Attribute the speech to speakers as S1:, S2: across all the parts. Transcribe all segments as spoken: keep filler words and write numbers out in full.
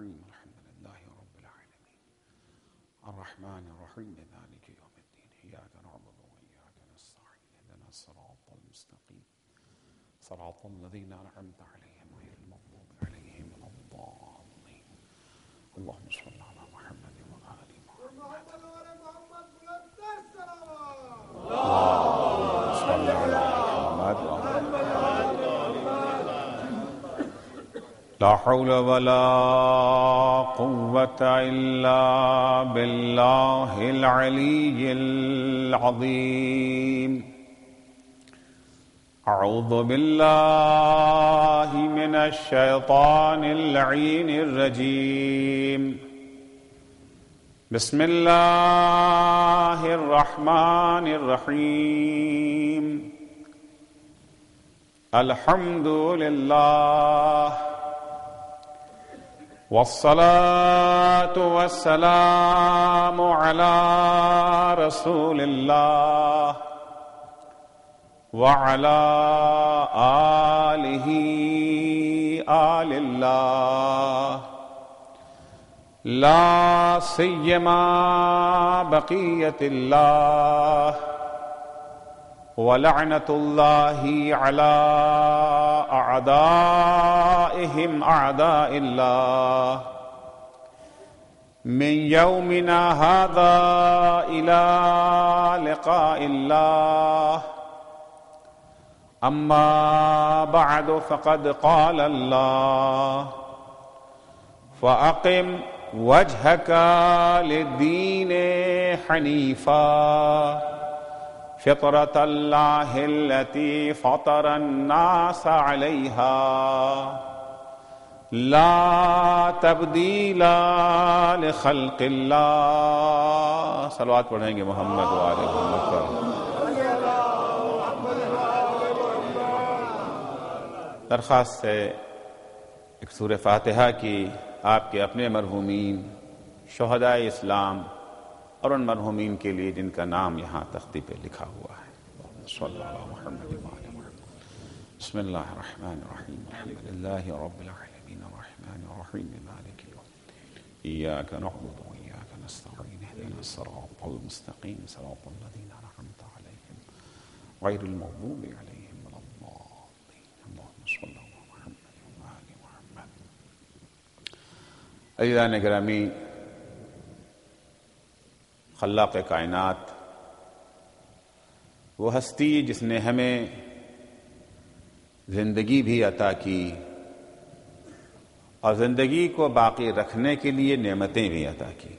S1: الرحيم الحمد لله رب العالمين الرحمن الرحيم مالك يوم الدين إياك نعبد وإياك نستعين اهدنا الصراط المستقيم صراط الذين أنعمت عليهم غير المغضوب عليهم ولا الضالين اللهم صل على محمد وآل محمد اللهم صل على محمد لا حول ولا قوة إلا بالله العلي العظيم أعوذ بالله من الشيطان اللعين الرجيم بسم الله الرحمن الرحيم الحمد لله والصلاة والسلام على رسول الله وعلى آله آل الله لا سيما بقية الله ولعنة الله على أعدائهم أعداء الله من يومنا هذا إلى لقاء الله أما بعد فقد قال الله فأقم وجهك للدين حنيفا فطرة الله التي فطر الناس عليها لا تبديل لخلق الله صلوات پڑھیں گے محمد وآل محمد پر. درخواست ہے ایک سورہ فاتحہ کی آپ کے اپنے مرحومین شہداء اسلام اور ان مرحومین کے لیے جن کا نام یہاں تختی پہ لکھا ہوا ہے. صلی اللہ علیہ محمد وآل محمد. بسم اللہ الرحمن الرحیم الحمد للہ رب العالمین الرحمن الرحیم مالک یوم الدین ایاک نعبد وایاک نستعین اهدنا الصراط المستقیم صراط الذین انعمت علیہم غیر المغضوب علیہم ولا الضالین. اللهم صل علی محمد وآل محمد. عزیزان گرامی، خلاق کائنات وہ ہستی جس نے ہمیں زندگی بھی عطا کی اور زندگی کو باقی رکھنے کے لیے نعمتیں بھی عطا کی،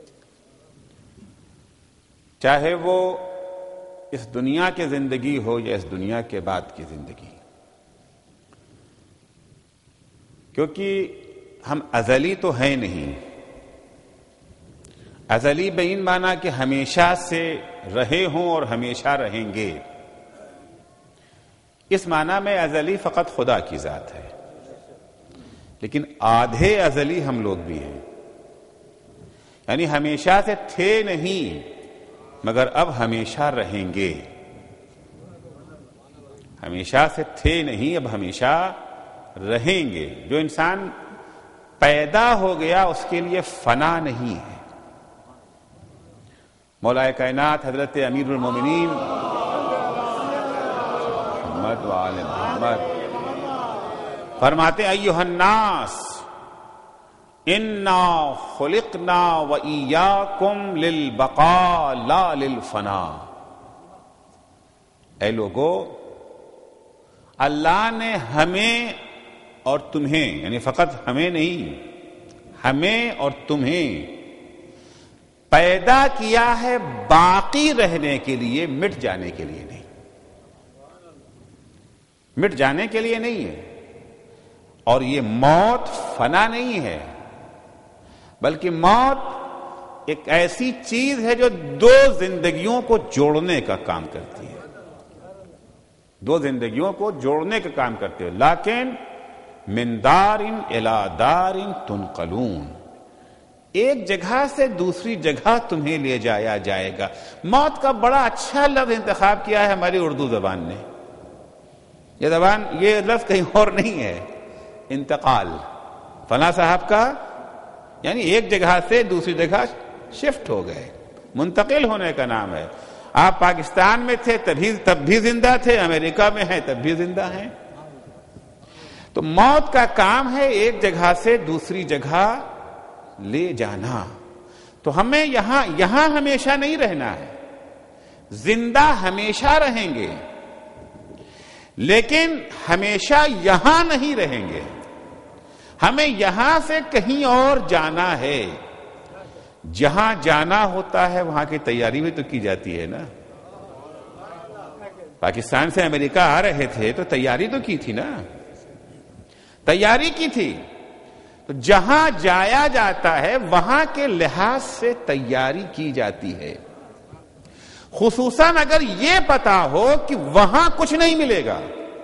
S1: چاہے وہ اس دنیا کی زندگی ہو یا اس دنیا کے بعد کی زندگی، کیونکہ ہم ازلی تو ہیں نہیں. ازلی بین مانا کہ ہمیشہ سے رہے ہوں اور ہمیشہ رہیں گے. اس معنی میں ازلی فقط خدا کی ذات ہے، لیکن آدھے ازلی ہم لوگ بھی ہیں، یعنی ہمیشہ سے تھے نہیں مگر اب ہمیشہ رہیں گے. ہمیشہ سے تھے نہیں اب ہمیشہ رہیں گے. جو انسان پیدا ہو گیا اس کے لیے فنا نہیں ہے. مولا کائنات حضرت امیر المومنین محمد وآل محمد فرماتے ایھا الناس انا خلقنا وإیاکم للبقاء لا للفناء. اے لوگو، اللہ نے ہمیں اور تمہیں، یعنی فقط ہمیں نہیں، ہمیں اور تمہیں پیدا کیا ہے باقی رہنے کے لیے، مٹ جانے کے لیے نہیں. مٹ جانے کے لیے نہیں ہے. اور یہ موت فنا نہیں ہے، بلکہ موت ایک ایسی چیز ہے جو دو زندگیوں کو جوڑنے کا کام کرتی ہے. دو زندگیوں کو جوڑنے کا کام کرتی ہے. لیکن من دار الی دار تنقلون، ایک جگہ سے دوسری جگہ تمہیں لے جایا جائے گا. موت کا بڑا اچھا لفظ انتخاب کیا ہے ہماری اردو زبان نے. یہ زبان یہ لفظ کہیں اور نہیں ہے. انتقال، فلاں صاحب کا یعنی ایک جگہ سے دوسری جگہ شفٹ ہو گئے، منتقل ہونے کا نام ہے۔ آپ پاکستان میں تھے تبھی تب بھی زندہ تھے، امریکہ میں ہیں تب بھی زندہ ہیں۔ تو موت کا کام ہے ایک جگہ سے دوسری جگہ لے جانا۔ تو ہمیں یہاں یہاں ہمیشہ نہیں رہنا ہے، زندہ ہمیشہ رہیں گے، لیکن ہمیشہ یہاں نہیں رہیں گے، ہمیں یہاں سے کہیں اور جانا ہے۔ جہاں جانا ہوتا ہے وہاں کی تیاری بھی تو کی جاتی ہے نا۔ پاکستان سے امریکہ آ رہے تھے تو تیاری تو کی تھی نا، تیاری کی تھی۔ تو جہاں جایا جاتا ہے وہاں کے لحاظ سے تیاری کی جاتی ہے، خصوصاً اگر یہ پتا ہو کہ وہاں کچھ نہیں ملے گا۔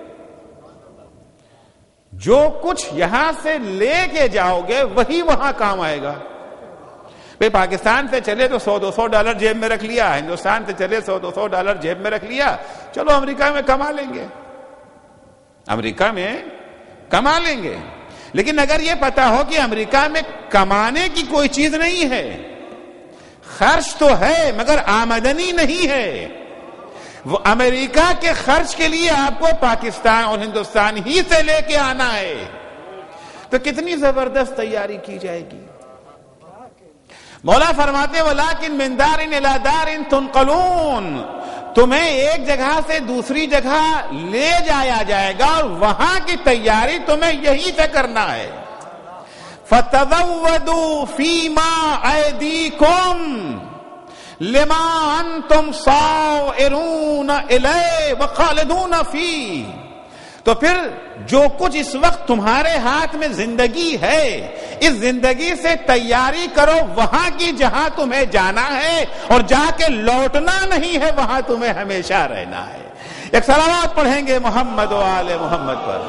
S1: جو کچھ یہاں سے لے کے جاؤ گے وہی وہاں کام آئے گا۔ بھئی پاکستان سے چلے تو سو دو سو ڈالر جیب میں رکھ لیا، ہندوستان سے چلے سو دو سو ڈالر جیب میں رکھ لیا، چلو امریکہ میں کما لیں گے، امریکہ میں کما لیں گے۔ لیکن اگر یہ پتا ہو کہ امریکہ میں کمانے کی کوئی چیز نہیں ہے، خرچ تو ہے مگر آمدنی نہیں ہے، وہ امریکہ کے خرچ کے لیے آپ کو پاکستان اور ہندوستان ہی سے لے کے آنا ہے، تو کتنی زبردست تیاری کی جائے گی۔ مولا فرماتے وَلَٰكِن مِّن دَارٍ إِلَىٰ دَارٍ تُنْقَلُونَ، تمہیں ایک جگہ سے دوسری جگہ لے جایا جائے گا اور وہاں کی تیاری تمہیں یہی سے کرنا ہے۔ فَتَزَوَّدُوا فِي مَا أَيْدِيكُمْ لِمَا أَنْتُمْ صَائِرُونَ إِلَيْهِ وَخَالِدُونَ فِيهِ، تو پھر جو کچھ اس وقت تمہارے ہاتھ میں زندگی ہے، اس زندگی سے تیاری کرو وہاں کی جہاں تمہیں جانا ہے، اور جا کے لوٹنا نہیں ہے، وہاں تمہیں ہمیشہ رہنا ہے۔ ایک صلوات پڑھیں گے محمد و آل محمد پر۔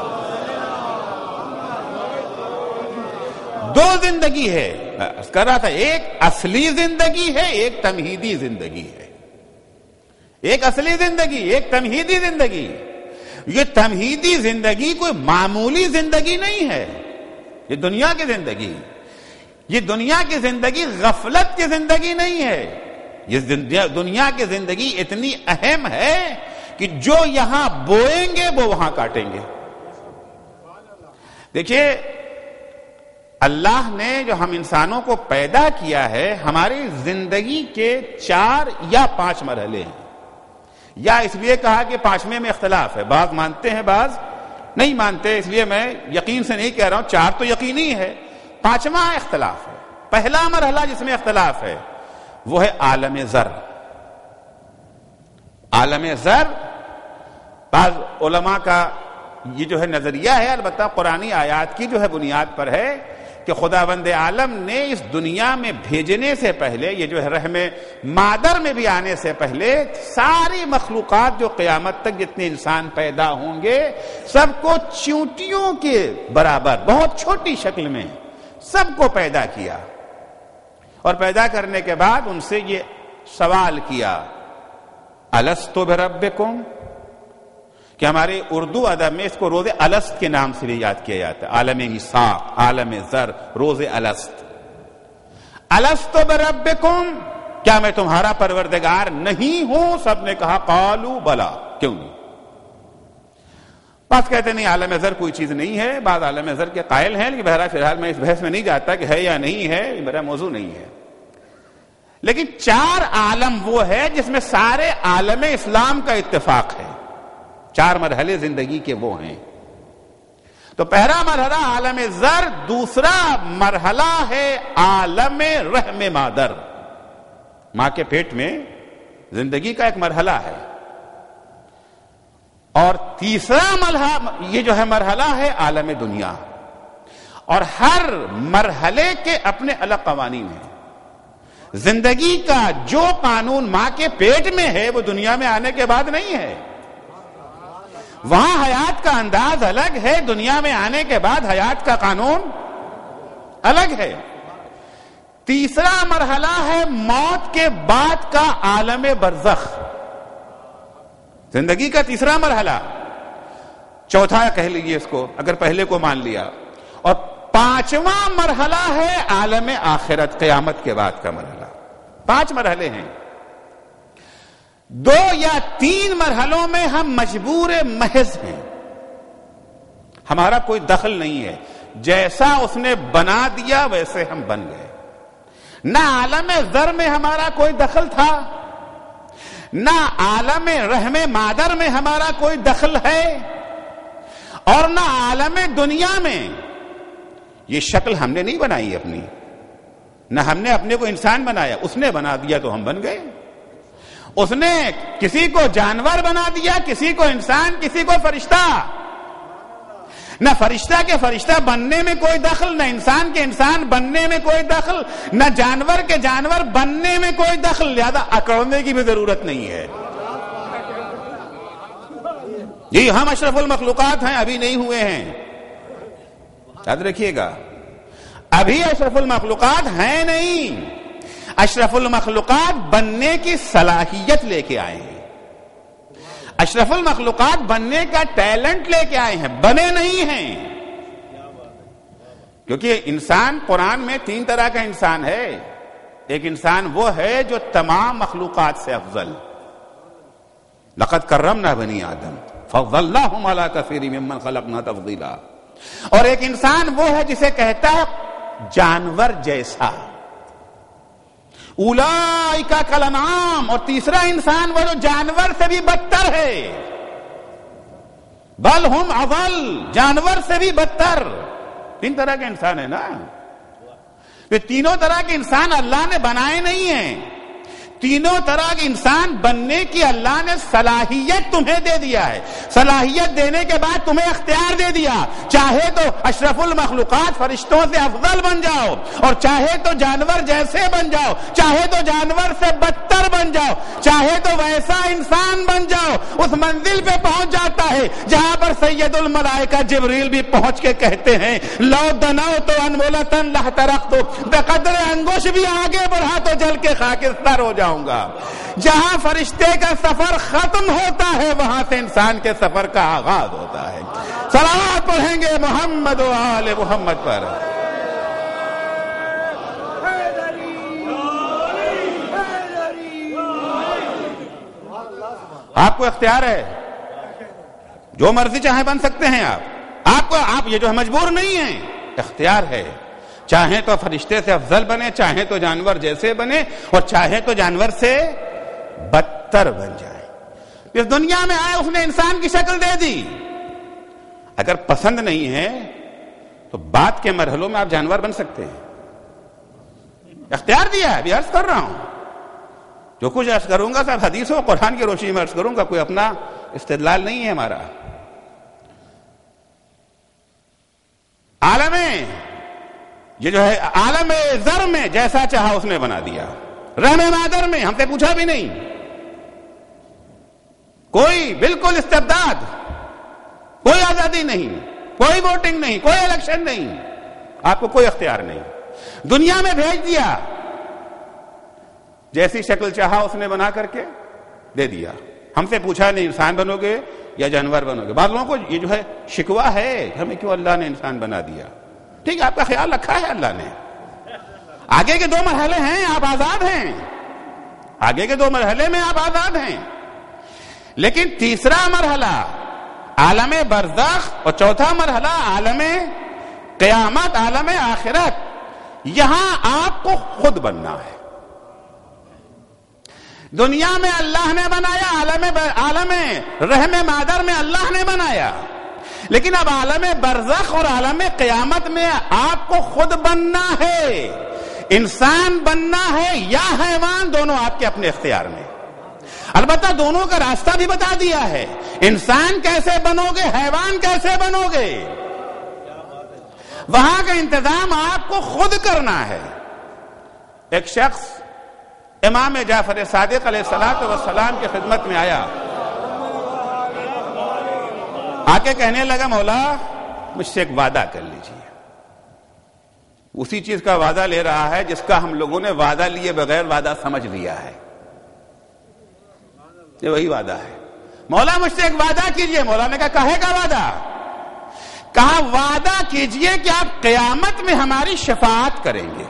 S1: دو زندگی ہے، میں کر رہا تھا، ایک اصلی زندگی ہے، ایک تمہیدی زندگی ہے۔ ایک اصلی زندگی، ایک تمہیدی زندگی۔ یہ تمہیدی زندگی کوئی معمولی زندگی نہیں ہے، یہ دنیا کی زندگی، یہ دنیا کی زندگی غفلت کی زندگی نہیں ہے، یہ دنیا کی زندگی اتنی اہم ہے کہ جو یہاں بوئیں گے وہ وہاں کاٹیں گے۔ دیکھیے اللہ نے جو ہم انسانوں کو پیدا کیا ہے، ہماری زندگی کے چار یا پانچ مرحلے ہیں، یا اس لیے کہا کہ پانچویں میں اختلاف ہے، بعض مانتے ہیں بعض نہیں مانتے، اس لیے میں یقین سے نہیں کہہ رہا ہوں، چار تو یقینی ہے، پانچواں اختلاف ہے۔ پہلا مرحلہ جس میں اختلاف ہے وہ ہے عالم ذر۔ عالم ذر بعض علماء کا یہ جو ہے نظریہ ہے، البتہ قرآنی آیات کی جو ہے بنیاد پر ہے کہ خداوند عالم نے اس دنیا میں بھیجنے سے پہلے، یہ جو ہے رحم مادر میں بھی آنے سے پہلے، ساری مخلوقات جو قیامت تک جتنے انسان پیدا ہوں گے سب کو چیونٹیوں کے برابر بہت چھوٹی شکل میں سب کو پیدا کیا، اور پیدا کرنے کے بعد ان سے یہ سوال کیا الست بربکم، کہ ہمارے اردو ادب میں اس کو روز الست کے نام سے بھی یاد کیا جاتا ہے، عالم میثاق، عالم ذر، روز الست۔ الست بربکم، کیا میں تمہارا پروردگار نہیں ہوں؟ سب نے کہا قالوا بلا، کیوں نہیں؟ بعض کہتے نہیں عالم ذر کوئی چیز نہیں ہے، بعض عالم ذر کے قائل ہیں، لیکن بہرحال فی الحال میں اس بحث میں نہیں جاتا کہ ہے یا نہیں ہے، یہ میرا موضوع نہیں ہے۔ لیکن چار عالم وہ ہے جس میں سارے عالم اسلام کا اتفاق ہے، چار مرحلے زندگی کے وہ ہیں۔ تو پہلا مرحلہ عالم ذر، دوسرا مرحلہ ہے عالم رحم مادر، ماں کے پیٹ میں زندگی کا ایک مرحلہ ہے، اور تیسرا مرحلہ یہ جو ہے مرحلہ ہے عالم دنیا، اور ہر مرحلے کے اپنے الگ قوانین ہیں۔ زندگی کا جو قانون ماں کے پیٹ میں ہے وہ دنیا میں آنے کے بعد نہیں ہے، وہاں حیات کا انداز الگ ہے، دنیا میں آنے کے بعد حیات کا قانون الگ ہے۔ تیسرا مرحلہ ہے موت کے بعد کا عالم برزخ، زندگی کا تیسرا مرحلہ، چوتھا کہہ لیجیے اس کو اگر پہلے کو مان لیا، اور پانچواں مرحلہ ہے عالم آخرت، قیامت کے بعد کا مرحلہ. پانچ مرحلے ہیں. دو یا تین مرحلوں میں ہم مجبور محض ہیں، ہمارا کوئی دخل نہیں ہے. جیسا اس نے بنا دیا ویسے ہم بن گئے. نہ عالم ذر میں ہمارا کوئی دخل تھا، نہ عالم رحم مادر میں ہمارا کوئی دخل ہے، اور نہ عالم دنیا میں. یہ شکل ہم نے نہیں بنائی اپنی، نہ ہم نے اپنے کو انسان بنایا، اس نے بنا دیا تو ہم بن گئے. اس نے کسی کو جانور بنا دیا، کسی کو انسان، کسی کو فرشتہ. نہ فرشتہ کے فرشتہ بننے میں کوئی دخل، نہ انسان کے انسان بننے میں کوئی دخل، نہ جانور کے جانور بننے میں کوئی دخل. لہذا اکڑنے کی بھی ضرورت نہیں ہے. جی ہم اشرف المخلوقات ہیں، ابھی نہیں ہوئے ہیں، یاد رکھیے گا. ابھی اشرف المخلوقات ہیں نہیں، اشرف المخلوقات بننے کی صلاحیت لے کے آئے ہیں. اشرف المخلوقات بننے کا ٹیلنٹ لے کے آئے ہیں، بنے نہیں ہیں. کیونکہ انسان قرآن میں تین طرح کا انسان ہے. ایک انسان وہ ہے جو تمام مخلوقات سے افضل، لقد کرمنا بنی آدم فضلناہم علی کثیر ممن خلقنا تفضیلا. اور ایک انسان وہ ہے جسے کہتا ہے جانور جیسا، اولئک کالانعام. اور تیسرا انسان وہ جو جانور سے بھی بدتر ہے، بل ہم اضل، جانور سے بھی بدتر. تین طرح کے انسان ہے نا. یہ تینوں طرح کے انسان اللہ نے بنائے نہیں ہیں. تینوں طرح کے انسان بننے کی اللہ نے صلاحیت تمہیں دے دیا ہے. صلاحیت دینے کے بعد تمہیں اختیار دے دیا، چاہے تو اشرف المخلوقات فرشتوں سے افضل بن جاؤ، اور چاہے تو جانور جیسے بن جاؤ، چاہے تو جانور سے بدتر بن جاؤ، چاہے تو ویسا انسان بن جاؤ. اس منزل پہ پہنچ جاتا ہے جہاں پر سید الملائکہ جبریل بھی پہنچ کے کہتے ہیں لو دنوت انملۃ لاحترقت، بقدر انگوش بھی آگے بڑھا تو جل کے خاکستر ہو جاؤں گا. جہاں فرشتے کا سفر ختم ہوتا ہے وہاں سے انسان کے سفر کا آغاز ہوتا ہے. صلوات پڑھیں گے محمد و آل محمد پر. آپ کو اختیار ہے، جو مرضی چاہے بن سکتے ہیں آپ. آپ کو آپ یہ جو ہے مجبور نہیں ہیں، اختیار ہے. چاہیں تو فرشتے سے افضل بنے، چاہیں تو جانور جیسے بنے، اور چاہیں تو جانور سے بدتر بن جائے. اس دنیا میں آئے، اس نے انسان کی شکل دے دی. اگر پسند نہیں ہے تو بعد کے مرحلوں میں آپ جانور بن سکتے ہیں. اختیار دیا ہے. ابھی عرض کر رہا ہوں، جو کچھ عرض کروں گا سب حدیث و قرآن کی روشنی میں عرض کروں گا، کوئی اپنا استدلال نہیں ہے ہمارا. عالم یہ جو ہے عالم ذر میں جیسا چاہا اس نے بنا دیا. رحم مادر میں ہم سے پوچھا بھی نہیں، کوئی بالکل استبداد، کوئی آزادی نہیں، کوئی ووٹنگ نہیں، کوئی الیکشن نہیں، آپ کو کوئی اختیار نہیں. دنیا میں بھیج دیا، جیسی شکل چاہا اس نے بنا کر کے دے دیا. ہم سے پوچھا نہیں انسان بنو گے یا جانور بنو گے. بعض لوگوں کو یہ جو ہے شکوہ ہے ہمیں کیوں اللہ نے انسان بنا دیا. ٹھیک ہے، آپ کا خیال رکھا ہے اللہ نے. آگے کے دو مرحلے ہیں، آپ آزاد ہیں. آگے کے دو مرحلے میں آپ آزاد ہیں. لیکن تیسرا مرحلہ عالم برزخ اور چوتھا مرحلہ عالم قیامت، عالم آخرت، یہاں آپ کو خود بننا ہے. دنیا میں اللہ نے بنایا، عالم عالم رحم مادر میں اللہ نے بنایا، لیکن اب عالم برزخ اور عالم قیامت میں آپ کو خود بننا ہے. انسان بننا ہے یا حیوان، دونوں آپ کے اپنے اختیار میں. البتہ دونوں کا راستہ بھی بتا دیا ہے. انسان کیسے بنو گے، حیوان کیسے بنو گے، وہاں کا انتظام آپ کو خود کرنا ہے. ایک شخص امام جعفر صادق علیہ الصلوۃ والسلام کی خدمت میں آیا، آ کے کہنے لگا مولا مجھ سے ایک وعدہ کر لیجیے. اسی چیز کا وعدہ لے رہا ہے جس کا ہم لوگوں نے وعدہ لیے بغیر وعدہ سمجھ لیا ہے. یہ وہی وعدہ ہے. مولا مجھ سے ایک وعدہ کیجیے. مولا نے کہا کہے کا وعدہ؟ کہا وعدہ کیجئے کہ آپ قیامت میں ہماری شفاعت کریں گے.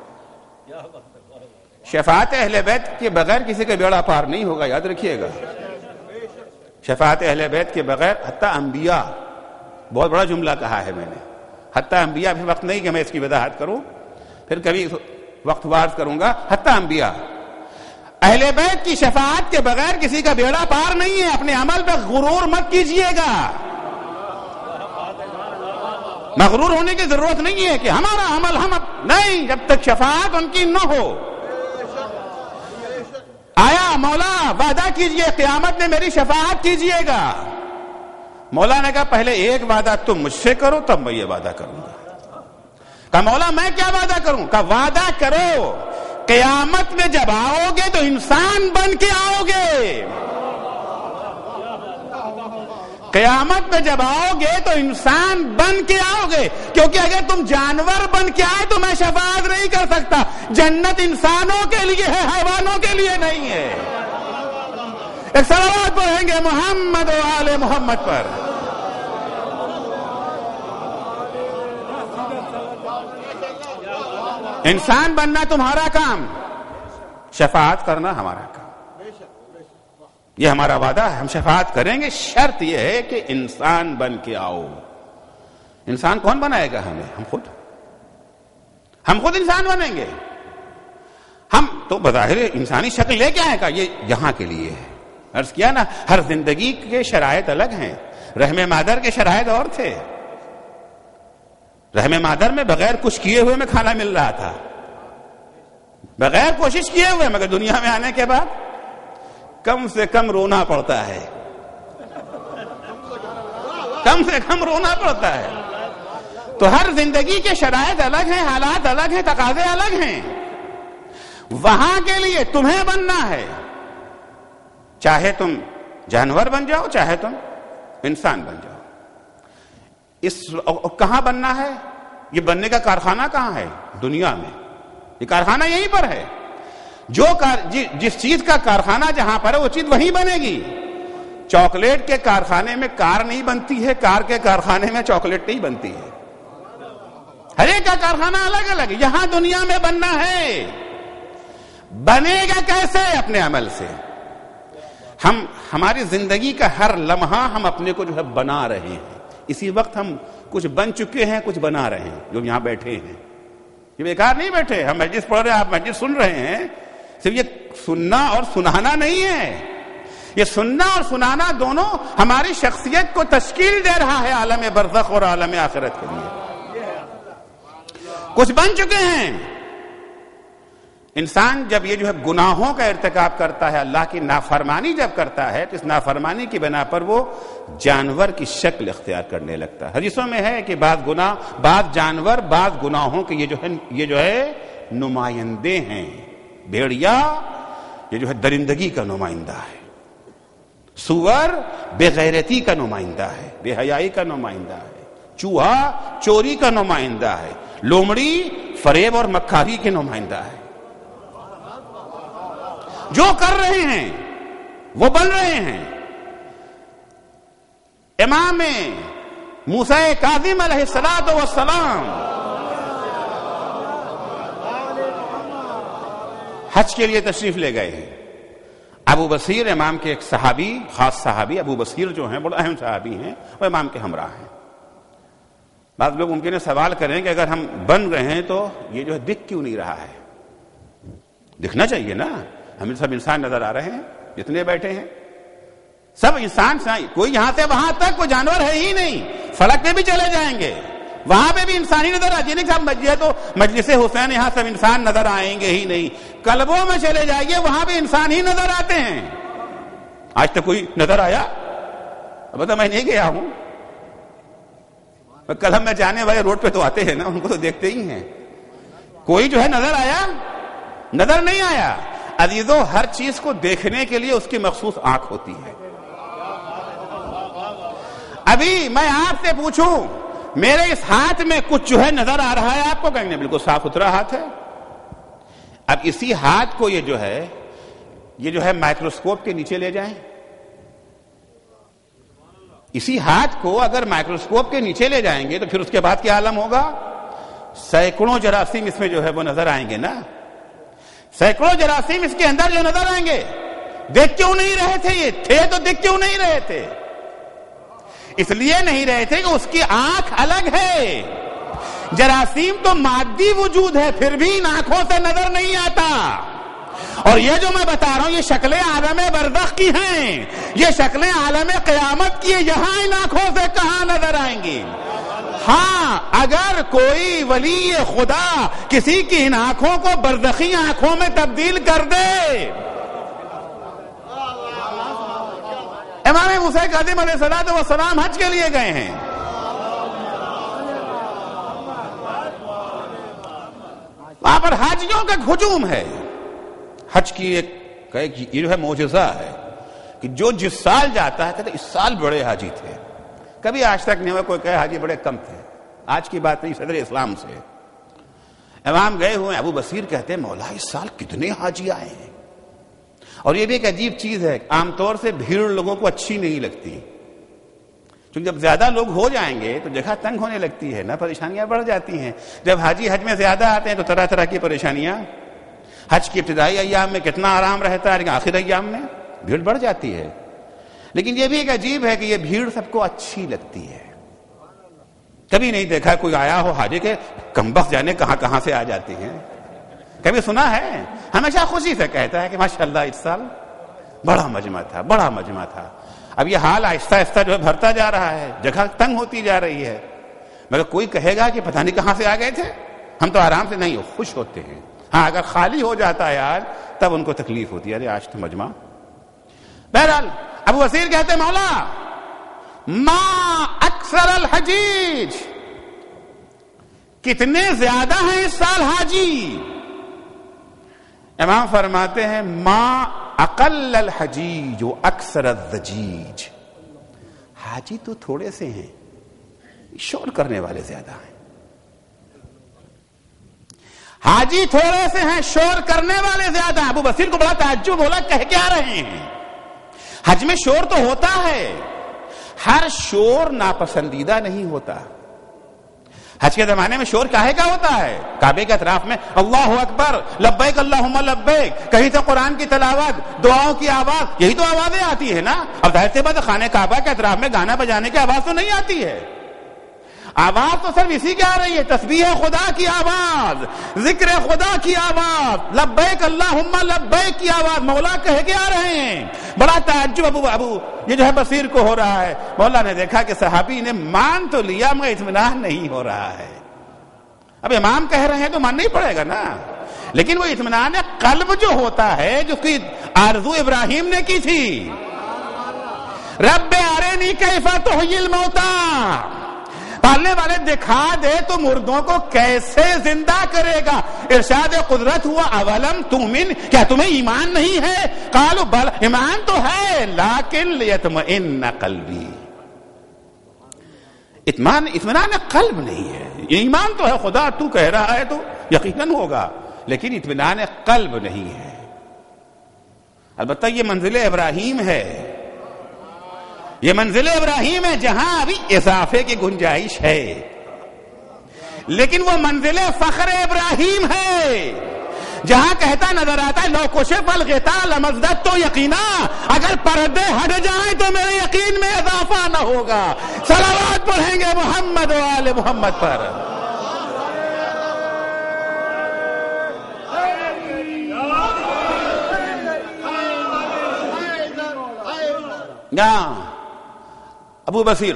S1: شفاعت اہل بیت کے بغیر کسی کا بیڑا پار نہیں ہوگا، یاد رکھیے گا. شفاعت اہل بیت کے بغیر حتیٰ انبیاء، بہت بڑا جملہ کہا ہے میں نے، حتیٰ انبیاء، پھر وقت نہیں کہ میں اس کی وضاحت کروں، پھر کبھی وقت وار کروں گا. حتیٰ انبیاء اہل بیت کی شفاعت کے بغیر کسی کا بیڑا پار نہیں ہے. اپنے عمل پہ غرور مت کیجئے گا. مغرور ہونے کی ضرورت نہیں ہے کہ ہمارا عمل ہم نہیں، جب تک شفاعت ان کی نہ ہو. آیا مولا وعدہ کیجئے قیامت میں میری شفاعت کیجئے گا. مولا نے کہا پہلے ایک وعدہ تم مجھ سے کرو تب میں یہ وعدہ کروں گا. کہا مولا میں کیا وعدہ کروں؟ کہا وعدہ کرو قیامت میں جب آؤ گے تو انسان بن کے آؤ گے. قیامت میں جب آؤ گے تو انسان بن کے آؤ گے، کیونکہ اگر تم جانور بن کے آئے تو میں شفاعت نہیں کر سکتا. جنت انسانوں کے لیے ہے، حیوانوں کے لیے نہیں ہے. ایک صلوات پڑھیں گے محمد و آل محمد پر. انسان بننا تمہارا کام، شفاعت کرنا ہمارا کام. یہ ہمارا وعدہ ہے، ہم شفاعت کریں گے. شرط یہ ہے کہ انسان بن کے آؤ. انسان کون بنائے گا ہمیں؟ ہم خود ہم خود انسان بنیں گے. ہم تو بظاہر انسانی شکل لے کے آئے گا، یہ یہاں کے لیے ہے. عرض کیا نا، ہر زندگی کے شرائط الگ ہیں. رحم مادر کے شرائط اور تھے. رحم مادر میں بغیر کچھ کیے ہوئے میں کھانا مل رہا تھا، بغیر کوشش کیے ہوئے. مگر دنیا میں آنے کے بعد کم سے کم رونا پڑتا ہے، کم سے کم رونا پڑتا ہے. تو ہر زندگی کے شرائط الگ ہیں، حالات الگ ہیں، تقاضے الگ ہیں. وہاں کے لیے تمہیں بننا ہے. چاہے تم جانور بن جاؤ، چاہے تم انسان بن جاؤ. اس کہاں بننا ہے؟ یہ بننے کا کارخانہ کہاں ہے؟ دنیا میں. یہ کارخانہ یہیں پر ہے. جو کار جس چیز کا کارخانہ جہاں پر ہے وہ چیز وہیں بنے گی. چاکلیٹ کے کارخانے میں کار نہیں بنتی ہے، کار کے کارخانے میں چاکلیٹ نہیں بنتی ہے. ہر ایک کا کارخانہ الگ الگ. یہاں دنیا میں بننا ہے. بنے گا کیسے؟ اپنے عمل سے. ہم ہماری زندگی کا ہر لمحہ ہم اپنے کو جو ہے بنا رہے ہیں. اسی وقت ہم کچھ بن چکے ہیں، کچھ بنا رہے ہیں. جو یہاں بیٹھے ہیں یہ بیکار نہیں بیٹھے. ہم مجلس پڑھ رہے ہیں، آپ مجلس سن رہے ہیں. صرف یہ سننا اور سنانا نہیں ہے، یہ سننا اور سنانا دونوں ہماری شخصیت کو تشکیل دے رہا ہے عالم برزخ اور عالم آخرت کے لیے. کچھ بن چکے ہیں. انسان جب یہ جو ہے گناہوں کا ارتکاب کرتا ہے، اللہ کی نافرمانی جب کرتا ہے، تو اس نافرمانی کی بنا پر وہ جانور کی شکل اختیار کرنے لگتا ہے. حدیثوں میں ہے کہ بعض گناہ، بعض جانور بعض گناہوں کے یہ جو ہے یہ جو ہے نمائندے ہیں. بھیڑیا یہ جو ہے درندگی کا نمائندہ ہے. سور بے غیرتی کا نمائندہ ہے، بے حیائی کا نمائندہ ہے. چوہا چوری کا نمائندہ ہے. لومڑی فریب اور مکاری کے نمائندہ ہے. جو کر رہے ہیں وہ بن رہے ہیں. امام موسیٰ کاظم علیہ الصلوۃ والسلام حج کے لیے تشریف لے گئے ہیں. ابو بصیر امام کے ایک صحابی، خاص صحابی ابو بصیر جو ہیں، بڑا اہم صحابی ہیں، وہ امام کے ہمراہ ہیں. بعض لوگ ممکن ہے سوال کریں کہ اگر ہم بن رہے ہیں تو یہ جو ہے دکھ کیوں نہیں رہا ہے؟ دکھنا چاہیے نا. ہمیں سب انسان نظر آ رہے ہیں جتنے بیٹھے ہیں، سب انسان. کوئی یہاں سے وہاں تک کوئی جانور ہے ہی نہیں. فلک پہ بھی چلے جائیں گے وہاں پہ بھی انسان ہی نظر آتی ہے. نہیں صاحب یہ تو مجلس حسین یہاں سب انسان نظر آئیں گے ہی نہیں. قلبوں میں چلے جائیے وہاں پہ انسان ہی نظر آتے ہیں. آج تک کوئی نظر آیا؟ اب تو میں نہیں گیا ہوں. قلم میں جانے والے روڈ پہ تو آتے ہیں نا، ان کو تو دیکھتے ہی ہیں. کوئی جو ہے نظر آیا؟ نظر نہیں آیا. عزیزو، ہر چیز کو دیکھنے کے لیے اس کی مخصوص آنکھ ہوتی ہے. ابھی میں آپ سے پوچھوں میرے اس ہاتھ میں کچھ جو ہے نظر آ رہا ہے آپ کو؟ کہیں گے بالکل صاف ستھرا ہاتھ ہے. اب اسی ہاتھ کو یہ جو ہے یہ جو ہے مائکروسکوپ کے نیچے لے جائیں، اسی ہاتھ کو اگر مائکروسکوپ کے نیچے لے جائیں گے تو پھر اس کے بعد کیا عالم ہوگا؟ سینکڑوں جراثیم اس میں جو ہے وہ نظر آئیں گے نا، سینکڑوں جراثیم اس کے اندر جو نظر آئیں گے. دیکھ کیوں نہیں رہے تھے؟ یہ تھے تو دیکھ کیوں نہیں رہے تھے؟ اس لیے نہیں رہے تھے کہ اس کی آنکھ الگ ہے. جراثیم تو مادی وجود ہے، پھر بھی ان آنکھوں سے نظر نہیں آتا. اور یہ جو میں بتا رہا ہوں یہ شکلیں عالم برزخ کی ہیں، یہ شکلیں عالم قیامت کی ہیں. یہاں ان آنکھوں سے کہاں نظر آئیں گی؟ ہاں، اگر کوئی ولی خدا کسی کی ان آنکھوں کو برزخی آنکھوں میں تبدیل کر دے. امام موسیٰ کاظم علیہ الصلوۃ والسلام حج کے لیے گئے ہیں. وہاں پر حاجیوں کا ہجوم ہے. حج کی ایک یہ جو ہے معجزہ ہے کہ جو جس سال جاتا ہے کہتے اس سال بڑے حاجی تھے. کبھی آج تک نہیں ہوا کوئی کہے حاجی بڑے کم تھے. آج کی بات نہیں، صدر اسلام سے امام گئے ہوئے. ابو بصیر کہتے ہیں مولا اس سال کتنے حاجی آئے ہیں. اور یہ بھی ایک عجیب چیز ہے، عام طور سے بھیڑ لوگوں کو اچھی نہیں لگتی، کیونکہ جب زیادہ لوگ ہو جائیں گے تو جگہ تنگ ہونے لگتی ہے نا، پریشانیاں بڑھ جاتی ہیں. جب حاجی حج میں زیادہ آتے ہیں تو طرح طرح کی پریشانیاں. حج کی ابتدائی ایام میں کتنا آرام رہتا ہے، لیکن آخر ایام میں بھیڑ بڑھ جاتی ہے. لیکن یہ بھی ایک عجیب ہے کہ یہ بھیڑ سب کو اچھی لگتی ہے. کبھی نہیں دیکھا کوئی آیا ہو حاجی کے کمبخت جانے کہاں کہاں سے آ جاتی ہیں. کبھی سنا ہے؟ ہمیشہ خوشی سے کہتا ہے کہ ماشاءاللہ اس سال بڑا مجمع تھا، بڑا مجمع تھا. اب یہ حال آہستہ آہستہ جو ہے بھرتا جا رہا ہے، جگہ تنگ ہوتی جا رہی ہے. مگر کوئی کہے گا کہ پتہ نہیں کہاں سے آ گئے تھے. ہم تو آرام سے نہیں ہو خوش ہوتے ہیں. ہاں اگر خالی ہو جاتا ہے آج تب ان کو تکلیف ہوتی ہے، ارے آج تو مجمع. بہرحال ابو بصیر کہتے مولا ما اکثر الحجیج، کتنے زیادہ ہیں اس سال حاجی. امام فرماتے ہیں ما اقل الحجیج و اکثر الضجیج، حاجی تو تھوڑے سے ہیں، شور کرنے والے زیادہ ہیں. حاجی تھوڑے سے ہیں، شور کرنے والے زیادہ ہیں. ابو بصیر کو بڑا تعجب، بولا کہہ کیا رہے ہیں؟ حج میں شور تو ہوتا ہے، ہر شور ناپسندیدہ نہیں ہوتا. حج کے زمانے میں شور کاہے کا ہوتا ہے؟ کعبے کے اطراف میں اللہ اکبر، لبیک اللہم لبیک، کہیں سے قرآن کی تلاوت، دعاؤں کی آواز، یہی تو آوازیں آتی ہے نا. اب ظاہر سی بات خانہ کعبہ کے اطراف میں گانا بجانے کی آواز تو نہیں آتی ہے. آواز تو صرف اسی کی آ رہی ہے، تسبیح خدا کی آواز، ذکر خدا کی آواز، لبیک اللہم لبیک کی آواز. مولا کہہ کے آ رہے ہیں. بڑا تعجب ابو ابو یہ جو ہے بصیر کو ہو رہا ہے. مولا نے دیکھا کہ صحابی نے مان تو لیا مگر اطمینان نہیں ہو رہا ہے. اب امام کہہ رہے ہیں تو ماننا ہی پڑے گا نا. لیکن وہ اطمینان قلب جو ہوتا ہے، جو کی آرزو ابراہیم نے کی تھی، رب ارنی کیف تحیی الموتی، پالنے والے دکھا دے تو مردوں کو کیسے زندہ کرے گا. ارشاد قدرت ہوا اولم تؤمن، کیا تمہیں ایمان نہیں ہے؟ قالوا بل، ایمان تو ہے لیکن لیطمئن قلبی، اطمینان اطمینان قلب نہیں ہے. ایمان تو ہے، خدا تو کہہ رہا ہے تو یقیناً ہوگا، لیکن اطمینان قلب نہیں ہے. البتہ یہ منزل ابراہیم ہے، یہ منزل ابراہیم ہے جہاں ابھی اضافے کی گنجائش ہے. لیکن وہ منزل فخر ابراہیم ہے جہاں کہتا نظر آتا ہے لو کشف الغطاء لمزددت تو یقینا، اگر پردے ہٹ جائیں تو میرے یقین میں اضافہ نہ ہوگا. صلوات پڑھیں گے محمد و آل محمد پر. ابو بصیر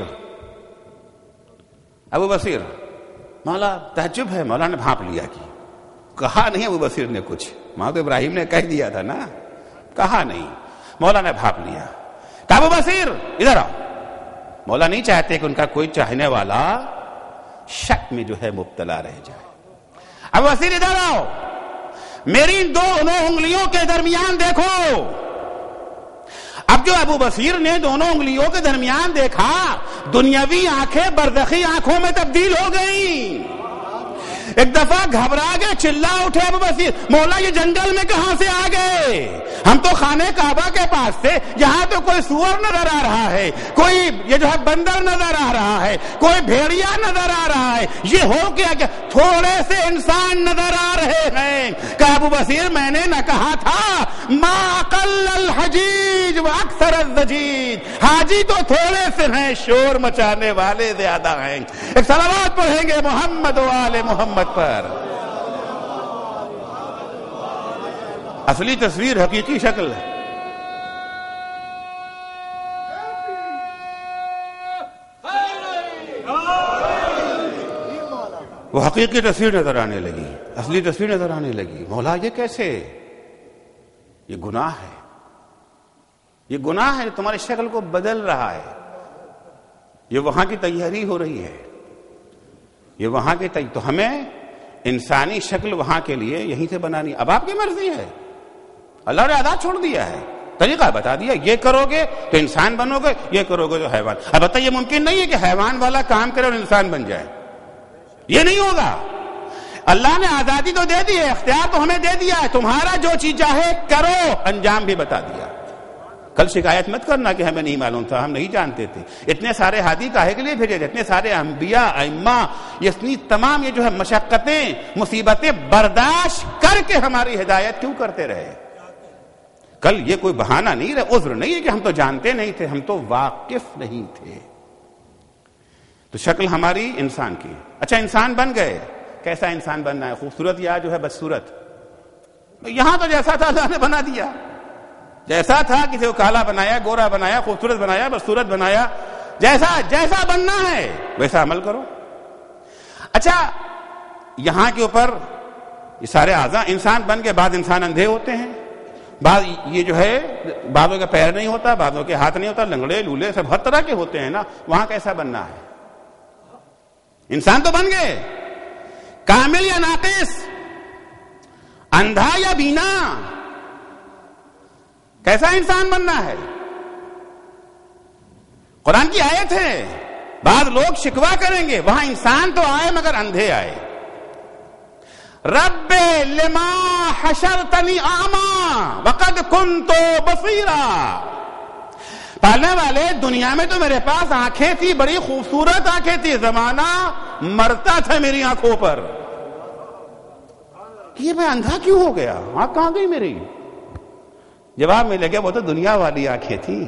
S1: ابو بصیر مولا تعجب ہے. مولا نے بھانپ لیا کہ کہا نہیں ابو بصیر نے کچھ، ماں تو ابراہیم نے کہہ دیا تھا نا، کہا نہیں. مولا نے بھانپ لیا کہ ابو بصیر ادھر آؤ. مولا نہیں چاہتے کہ ان کا کوئی چاہنے والا شک میں جو ہے مبتلا رہ جائے. ابو بصیر ادھر آؤ، میری دو انگلیوں کے درمیان دیکھو. اب جو ابو بصیر نے دونوں انگلیوں کے درمیان دیکھا، دنیاوی آنکھیں برزخی آنکھوں میں تبدیل ہو گئیں. ایک دفعہ گھبرا گئے، چلا اٹھے ابو بصیر، مولا یہ جنگل میں کہاں سے آ گئے؟ ہم تو خانہ کعبہ کے پاس تھے، یہاں تو کوئی سور نظر آ رہا ہے، کوئی یہ جو ہے بندر نظر آ رہا ہے، کوئی بھیڑیا نظر آ رہا ہے، یہ ہو کیا کیا؟ تھوڑے سے انسان نظر آ رہے ہیں۔ کہ ابو بصیر میں نے نہ کہا تھا ما اقل الحجیج و اکثر الضجیج، حاجی تو تھوڑے سے ہیں، شور مچانے والے زیادہ ہیں۔ ایک صلوات پڑھیں گے محمد و آل محمد پر۔ اصلی تصویر حقیقی شکل ہے۔ وہ حقیقی تصویر نظر آنے لگی، اصلی تصویر نظر آنے لگی۔ مولا یہ کیسے؟ یہ گناہ ہے، یہ گناہ ہے، تمہاری شکل کو بدل رہا ہے، یہ وہاں کی تیاری ہو رہی ہے، یہ وہاں کی تیاری، تو ہمیں انسانی شکل وہاں کے لیے یہیں سے بنانی۔ اب آپ کی مرضی ہے، اللہ نے آزاد چھوڑ دیا ہے، طریقہ بتا دیا، یہ کرو گے تو انسان بنو گے، یہ کرو گے تو حیوان۔ اب بتائیے ممکن نہیں ہے کہ حیوان والا کام کرے اور انسان بن جائے، یہ نہیں ہوگا۔ اللہ نے آزادی تو دے دی ہے، اختیار تو ہمیں دے دیا ہے، تمہارا جو چیز چاہے کرو، انجام بھی بتا دیا۔ کل شکایت مت کرنا کہ ہمیں نہیں معلوم تھا، ہم نہیں جانتے تھے۔ اتنے سارے ہادی کاہے کے لیے بھیجے تھے؟ اتنے سارے انبیاء، ائمہ، یہ اتنی تمام یہ جو ہے مشقتیں، مصیبتیں برداشت کر کے ہماری ہدایت کیوں کرتے رہے؟ کل یہ کوئی بہانہ نہیں رہا، عذر نہیں ہے کہ ہم تو جانتے نہیں تھے، ہم تو واقف نہیں تھے۔ تو شکل ہماری انسان کی، اچھا انسان بن گئے، کیسا انسان بننا ہے؟ خوبصورت یا جو ہے بدصورت؟ یہاں تو جیسا تھا اللہ نے بنا دیا، جیسا تھا، کسی کو کالا بنایا، گورا بنایا، خوبصورت بنایا، بدصورت بنایا، جیسا جیسا بننا ہے ویسا عمل کرو۔ اچھا یہاں کے اوپر یہ سارے اعضاء انسان بن کے بعد انسان اندھے ہوتے ہیں، بعض یہ جو ہے بعضوں کا پیر نہیں ہوتا، بعضوں کے ہاتھ نہیں ہوتا، لنگڑے لولے سب ہر طرح کے ہوتے ہیں نا، وہاں کیسا بننا ہے؟ انسان تو بن گئے، کامل یا ناقص، اندھا یا بینا، کیسا انسان بننا ہے؟ قرآن کی آیت ہے، بعض لوگ شکوہ کریں گے وہاں انسان تو آئے مگر اندھے آئے۔ رب لما حشرتنی اعمی وقد کنت بصیرا، پالنے والے دنیا میں تو میرے پاس آنکھیں تھی، بڑی خوبصورت آنکھیں تھی، زمانہ مرتا تھا میری آنکھوں پر، یہ میں اندھا کیوں ہو گیا؟ آنکھ کہاں گئی میری؟ جواب ملے گا وہ تو دنیا والی آنکھیں تھی،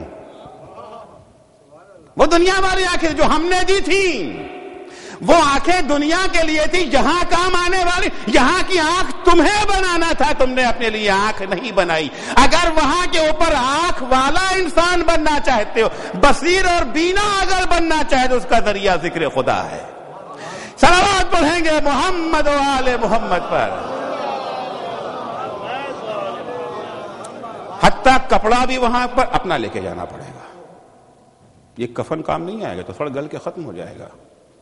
S1: وہ دنیا والی آنکھیں جو ہم نے دی تھی، وہ آنکھیں دنیا کے لیے تھی، جہاں کام آنے والی، یہاں کی آنکھ تمہیں بنانا تھا، تم نے اپنے لیے آنکھ نہیں بنائی۔ اگر وہاں کے اوپر آنکھ والا انسان بننا چاہتے ہو، بصیر اور بینا اگر بننا چاہے تو اس کا ذریعہ ذکر خدا ہے۔ صلوات پڑھیں گے محمد و آل محمد پر۔ حتیٰ کپڑا بھی وہاں پر اپنا لے کے جانا پڑے گا، یہ کفن کام نہیں آئے گا، تو سڑ گل کے ختم ہو جائے گا۔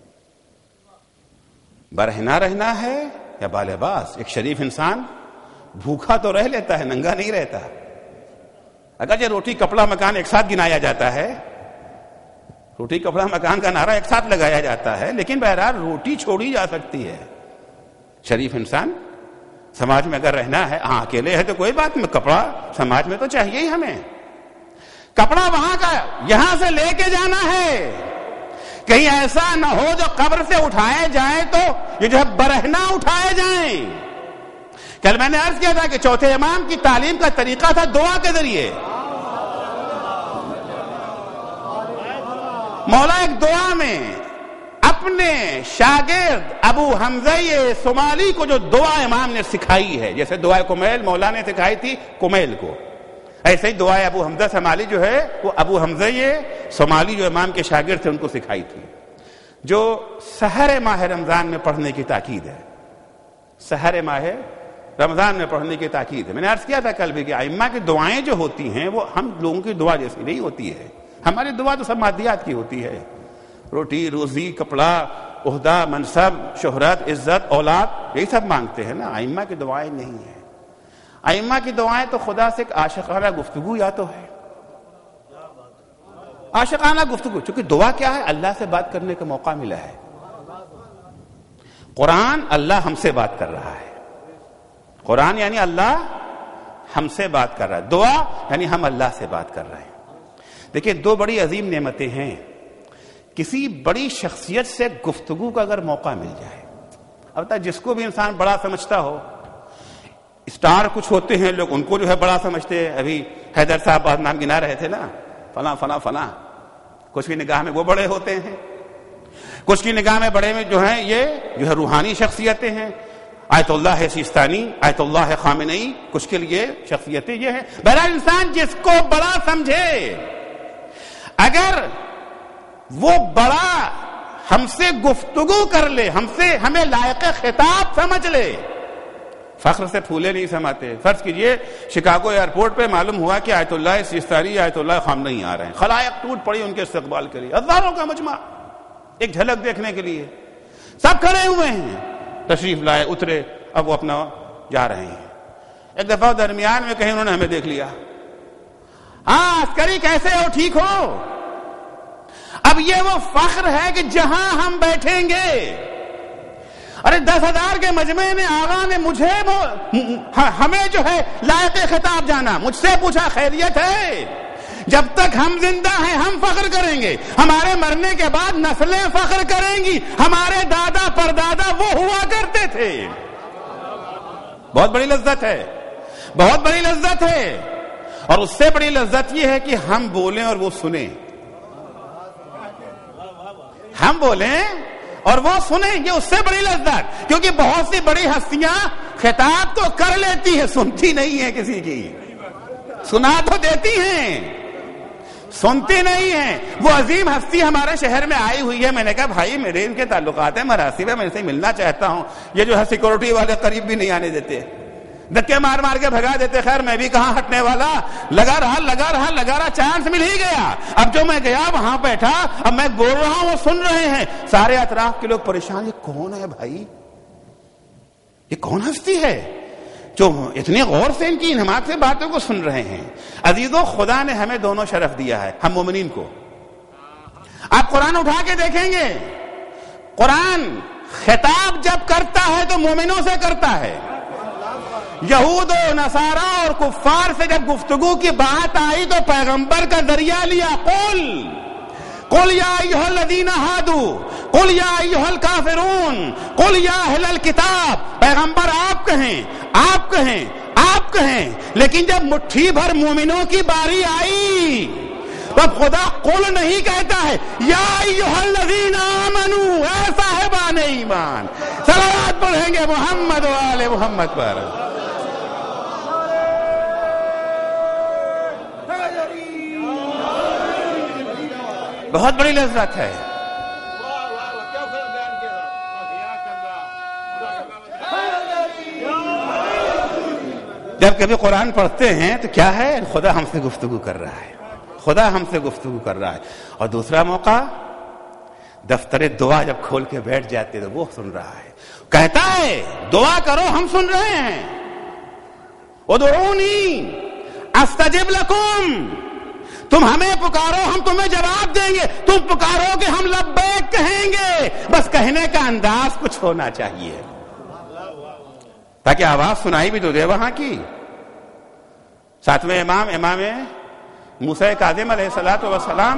S1: برہنا رہنا ہے یا بالباس؟ ایک شریف انسان بھوکا تو رہ لیتا ہے، ننگا نہیں رہتا۔ اگرچہ روٹی کپڑا مکان ایک ساتھ گنایا جاتا ہے، روٹی کپڑا مکان کا نعرہ ایک ساتھ لگایا جاتا ہے، لیکن بہرحال روٹی چھوڑی جا سکتی ہے۔ شریف انسان سماج میں اگر رہنا ہے، ہاں اکیلے ہے تو کوئی بات نہیں، کپڑا سماج میں تو چاہیے ہی ہمیں، کپڑا وہاں کا یہاں سے لے کے جانا ہے، کہیں ایسا نہ ہو جو قبر سے اٹھائے جائیں تو یہ جو ہے برہنا اٹھائے جائیں۔ کل میں نے عرض کیا تھا کہ چوتھے امام کی تعلیم کا طریقہ تھا دعا کے ذریعے۔ مولا ایک دعا میں اپنے شاگرد ابو حمزہ صومالی کو جو دعا امام نے سکھائی ہے، جیسے دعائے کمیل مولا نے سکھائی تھی کمیل کو، ایسے ہی دعائے ابو حمزہ صومالی جو ہے وہ ابو حمزہ صومالی جو امام کے شاگرد تھے ان کو سکھائی تھی، جو سحر ماہ رمضان میں پڑھنے کی تاکید ہے۔ سحر ماہ رمضان میں پڑھنے کی تاکید ہے۔ میں نے عرض کیا تھا کل بھی کہ ائمہ کی دعائیں جو ہوتی ہیں وہ ہم لوگوں کی دعا جیسی نہیں ہوتی ہے، ہماری دعا تو سب مادیات کی ہوتی ہے، روٹی روزی کپڑا عہدہ منصب شہرت عزت اولاد یہی سب مانگتے ہیں نا، ائمہ کی دعائیں نہیں ہیں۔ ائمہ کی دعائیں تو خدا سے ایک عاشقانہ گفتگو یا تو ہے، عاشقانہ گفتگو، چونکہ دعا کیا ہے؟ اللہ سے بات کرنے کا موقع ملا ہے، قرآن اللہ ہم سے بات کر رہا ہے. قرآن یعنی اللہ ہم سے بات کر رہا ہے. دعا یعنی ہم اللہ سے بات کر رہے ہیں. دیکھیں دو بڑی عظیم نعمتیں ہیں. کسی بڑی شخصیت سے گفتگو کا اگر موقع مل جائے، اب تک جس کو بھی انسان بڑا سمجھتا ہو، اسٹار کچھ ہوتے ہیں لوگ ان کو جو ہے بڑا سمجھتے ہیں. ابھی حیدر صاحب بات نام گنا رہے تھے نا، فلاں فلاں فلاں، کچھ کی نگاہ میں وہ بڑے ہوتے ہیں، کچھ کی نگاہ میں بڑے میں جو ہیں یہ جو ہے روحانی شخصیتیں ہیں. آیت اللہ ہے سیستانی، آیت اللہ ہے خامنئی، کچھ کے لیے شخصیتیں یہ ہیں. بہرحال انسان جس کو بڑا سمجھے، اگر وہ بڑا ہم سے گفتگو کر لے، ہم سے ہمیں لائق خطاب سمجھ لے، فخر سے پھولے نہیں سماتے. فرض کیجئے شکاگو ایئرپورٹ پہ معلوم ہوا کہ آیت اللہ سیستانی، آیت اللہ خامنئی آ رہے ہیں. خلائق ٹوٹ پڑی ان کے استقبال کے لیے، ہزاروں کا مجمع ایک جھلک دیکھنے کے لیے. سب کھڑے ہوئے ہیں، تشریف لائے، اترے، اب وہ اپنا جا رہے ہیں. ایک دفعہ درمیان میں کہیں انہوں نے ہمیں دیکھ لیا. ہاں عسکری کیسے ہو، ٹھیک ہو؟ اب یہ وہ فخر ہے کہ جہاں ہم بیٹھیں گے، ارے دس ہزار کے مجمع نے آغا نے مجھے ہمیں جو ہے لائق خطاب جانا، مجھ سے پوچھا خیریت ہے. جب تک ہم زندہ ہیں ہم فخر کریں گے، ہمارے مرنے کے بعد نسلیں فخر کریں گی، ہمارے دادا پردادا وہ ہوا کرتے تھے. بہت بڑی لذت ہے، بہت بڑی لذت ہے. اور اس سے بڑی لذت یہ ہے کہ ہم بولیں اور وہ سنیں. ہم بولیں اور وہ سنیں، یہ اس سے بڑی لذت. کیونکہ بہت سی بڑی ہستیاں خطاب تو کر لیتی ہیں، سنتی نہیں ہے کسی کی. سنا تو دیتی ہیں، سنتی نہیں ہے. وہ عظیم ہستی ہمارے شہر میں آئی ہوئی ہے. میں نے کہا بھائی میرے ان کے تعلقات ہیں، مراسم ہے، میں سے ملنا چاہتا ہوں. یہ جو ہے سیکورٹی والے قریب بھی نہیں آنے دیتے، دھکے مار مار کے بھگا دیتے. خیر میں بھی کہاں ہٹنے والا، لگا رہا لگا رہا لگا رہا چانس مل ہی گیا. اب جو میں گیا وہاں بیٹھا، اب میں بول رہا ہوں وہ سن رہے ہیں. سارے اطراف کے لوگ پریشان، یہ کون ہے بھائی، یہ کون ہستی ہے جو اتنے غور سے ان کی انہماک سے باتوں کو سن رہے ہیں. عزیزو خدا نے ہمیں دونوں شرف دیا ہے، ہم مومنین کو. آپ قرآن اٹھا کے دیکھیں گے، قرآن خطاب جب کرتا ہے تو مومنوں سے کرتا ہے. یہود و نصارہ اور کفار سے جب گفتگو کی بات آئی تو پیغمبر کا ذریعہ لیا. قل قل یا ایھا الذین ہادوا قل یا ایھا الکافرون قل یا اہل الکتاب. پیغمبر آپ کہیں، آپ کہیں، آپ کہیں. لیکن جب مٹھی بھر مومنوں کی باری آئی تب خدا قل نہیں کہتا ہے، یا ایھا الذین آمنوا، اے صاحبان ایمان. صلوات پڑھیں گے محمد و آل محمد پر. بہت بڑی لذت ہے. جب کبھی قرآن پڑھتے ہیں تو کیا ہے، خدا ہم سے گفتگو کر رہا ہے، خدا ہم سے گفتگو کر رہا ہے. اور دوسرا موقع دفتر دعا جب کھول کے بیٹھ جاتے تو وہ سن رہا ہے، کہتا ہے دعا کرو ہم سن رہے ہیں. ادعونی استجب لکم، تم ہمیں پکارو ہم تمہیں جواب دیں گے. تم پکارو گے ہم لبیک کہیں گے. بس کہنے کا انداز کچھ ہونا چاہیے تاکہ آواز سنائی بھی تو دے وہاں کی. ساتویں امام امام موسیٰ کاظم علیہ الصلوۃ والسلام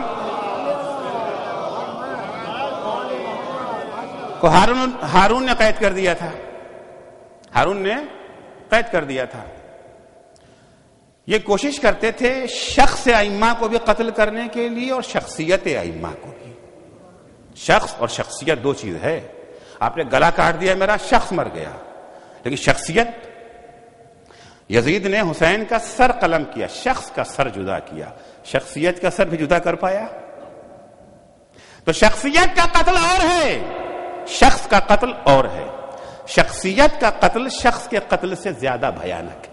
S1: کو ہارون ہارون نے قید کر دیا تھا. ہارون نے قید کر دیا تھا. یہ کوشش کرتے تھے شخص ائمہ کو بھی قتل کرنے کے لیے اور شخصیت ائمہ کو بھی. شخص اور شخصیت دو چیز ہے. آپ نے گلا کاٹ دیا میرا، شخص مر گیا، لیکن شخصیت، یزید نے حسین کا سر قلم کیا، شخص کا سر جدا کیا، شخصیت کا سر بھی جدا کر پایا؟ تو شخصیت کا قتل اور ہے، شخص کا قتل اور ہے. شخصیت کا قتل شخص کے قتل سے زیادہ بھیانک ہے،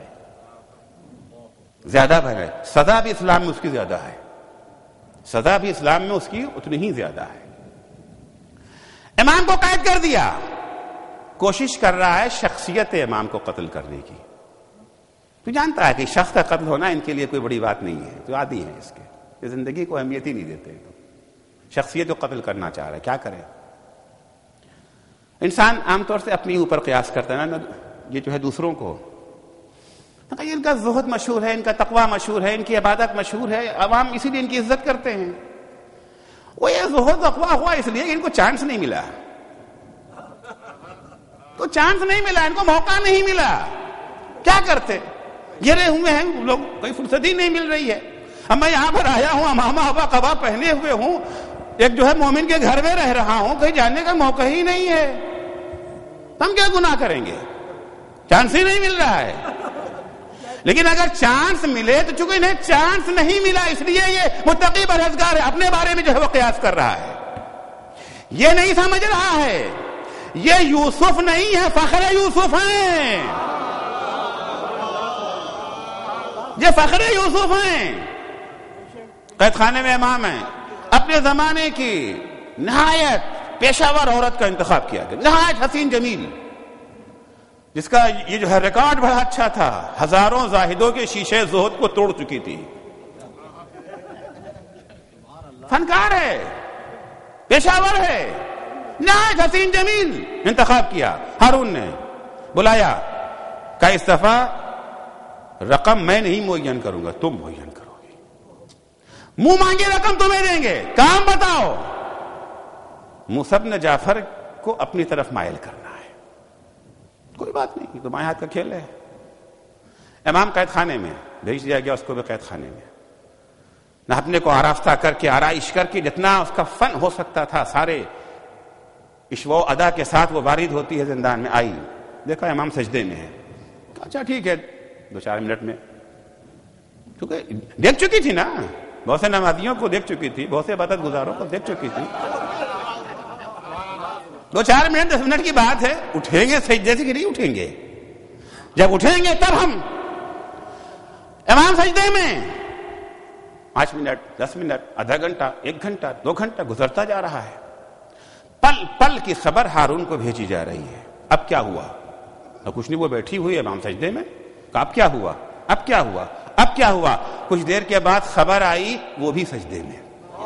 S1: زیادہ بھیانک. سزا بھی اسلام میں اس کی زیادہ ہے، سزا بھی اسلام میں اس کی اتنی ہی زیادہ ہے. امام کو قید کر دیا، کوشش کر رہا ہے شخصیت امام کو قتل کرنے کی. تو جانتا ہے کہ شخص کا قتل ہونا ان کے لیے کوئی بڑی بات نہیں ہے، تو عادی ہے اس کے، یہ زندگی کو اہمیت ہی نہیں دیتے. شخصیت کو قتل کرنا چاہ رہا ہے، کیا کرے؟ انسان عام طور سے اپنے اوپر قیاس کرتا ہے نا، یہ جو ہے دوسروں کو، ان کا زہد مشہور ہے، ان کا تقوی مشہور ہے، ان کی عبادت مشہور ہے، عوام اسی لیے ان کی عزت کرتے ہیں. وہ یہ زہد تقوی ہوا اس لیے کہ ان کو چانس نہیں ملا، تو چانس نہیں ملا، ان کو موقع نہیں ملا. کیا کرتے؟ گرے ہوئے ہیں لوگ، کوئی فرصت ہی نہیں مل رہی ہے. اب میں یہاں پر آیا ہوں، امامہ ابا قبا پہنے ہوئے ہوں، ایک جو ہے مومن کے گھر میں رہ رہا ہوں، کہیں جانے کا موقع ہی نہیں ہے، ہم کیا گناہ کریں گے؟ چانس ہی نہیں مل رہا ہے. لیکن اگر چانس ملے تو چونکہ انہیں چانس نہیں ملا اس لیے یہ متقی پرہیزگار ہے، اپنے بارے میں جو ہے وہ قیاس کر رہا ہے. یہ نہیں سمجھ رہا ہے یہ یوسف نہیں ہے، فخر یوسف ہیں، یہ فخر یوسف ہیں. قید خانے میں امام ہیں، اپنے زمانے کی نہایت پیشہ ور عورت کا انتخاب کیا گیا، نہایت حسین جمیل، جس کا یہ جو ہے ریکارڈ بڑا اچھا تھا، ہزاروں زاہدوں کے شیشے زہد کو توڑ چکی تھی. فنکار ہے، پیشہ ور ہے، نہایت حسین جمیل انتخاب کیا. ہارون نے بلایا، کہا اس دفعہ رقم میں نہیں معین کروں گا، تم معین کرو گے، منہ مانگے رقم تمہیں دیں گے، کام بتاؤ. موسیٰ بن جعفر کو اپنی طرف مائل کرنا ہے، کوئی بات نہیں، تو بائیں ہاتھ کا کھیل ہے. امام قید خانے میں بھیج دیا گیا، اس کو بھی قید خانے میں، نہ اپنے کو آراستہ کر کے آرائش کر کے جتنا اس کا فن ہو سکتا تھا سارے اشوا ادا کے ساتھ وہ وارد ہوتی ہے زندان میں. آئی، دیکھا امام سجدے میں ہے، اچھا ٹھیک ہے، دو چار منٹ میں، کیونکہ دیکھ چکی تھی نا، بہت سے نمازیوں کو دیکھ چکی تھی، بہت سے عبادت گزاروں کو دیکھ چکی تھی. دو چار منٹ دس منٹ کی بات ہے، اٹھیں گے سجدے سے کہ نہیں اٹھیں گے؟ جب اٹھیں گے تب ہم. امام سجدے میں، پانچ منٹ دس منٹ آدھا گھنٹہ ایک گھنٹہ دو گھنٹہ گزرتا جا رہا ہے. پل پل کی خبر ہارون کو بھیجی جا رہی ہے. اب کیا ہوا؟ اب کچھ نہیں، وہ بیٹھی ہوئی امام سجدے میں، اب کیا ہوا اب کیا ہوا اب کیا ہوا کچھ دیر کے بعد خبر آئی، وہ بھی سجدے میں،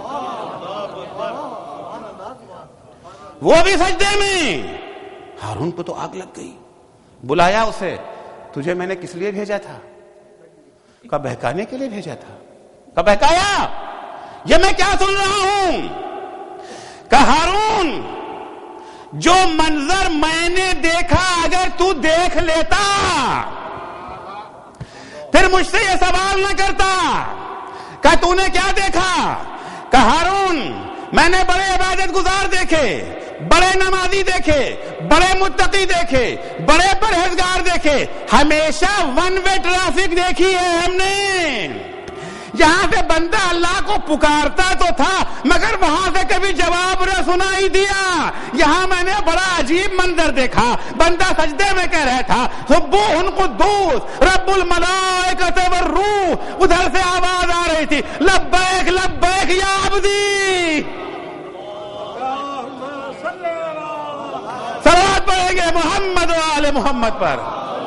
S1: وہ بھی سجدے میں. ہارون کو تو آگ لگ گئی. بلایا اسے، تجھے میں نے کس لیے بھیجا تھا؟ کہا بہکانے کے لیے بھیجا تھا. کہا بہکایا؟ یہ میں کیا سن رہا ہوں؟ کہا ہارون، جو منظر میں نے دیکھا اگر تو دیکھ لیتا پھر مجھ سے یہ سوال نہ کرتا. کہا تو نے کیا دیکھا؟ کہا ہارون، میں نے بڑے عبادت گزار دیکھے، بڑے نمازی دیکھے، بڑے متقی دیکھے، بڑے پرہیزگار دیکھے، ہمیشہ ون وے ٹریفک دیکھی ہے ہم نے. یہاں سے بندہ اللہ کو پکارتا تو تھا مگر وہاں سے کبھی جواب نہ سنائی دیا. یہاں میں نے بڑا عجیب منظر دیکھا، بندہ سجدے میں کہہ رہا تھا سبوح قدوس رب الملائکۃ والروح، ادھر سے آواز آ رہی تھی لبیک لبیک یا عبدی. صلوات پڑھیں گے محمد و آل محمد پر.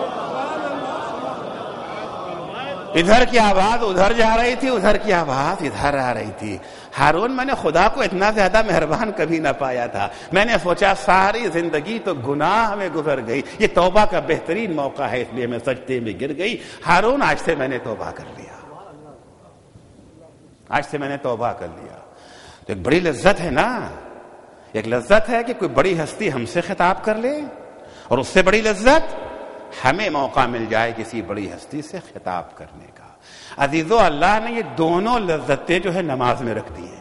S1: ادھر کی آواز ادھر جا رہی تھی، ادھر کی آواز ادھر آ رہی تھی. ہارون، میں نے خدا کو اتنا زیادہ مہربان کبھی نہ پایا تھا. میں نے سوچا ساری زندگی تو گناہ میں گزر گئی، یہ توبہ کا بہترین موقع ہے، اس لیے میں سجدے میں گر گئی. ہارون، آج سے میں نے توبہ کر لیا، آج سے میں نے توبہ کر لیا. تو ایک بڑی لذت ہے نا، ایک لذت ہے کہ کوئی بڑی ہستی ہم سے خطاب کر لے، اور اس سے بڑی لذت ہمیں موقع مل جائے کسی بڑی ہستی سے خطاب کرنے کا. عزیزو، اللہ نے یہ دونوں لذتیں جو ہے نماز میں رکھ دی ہیں.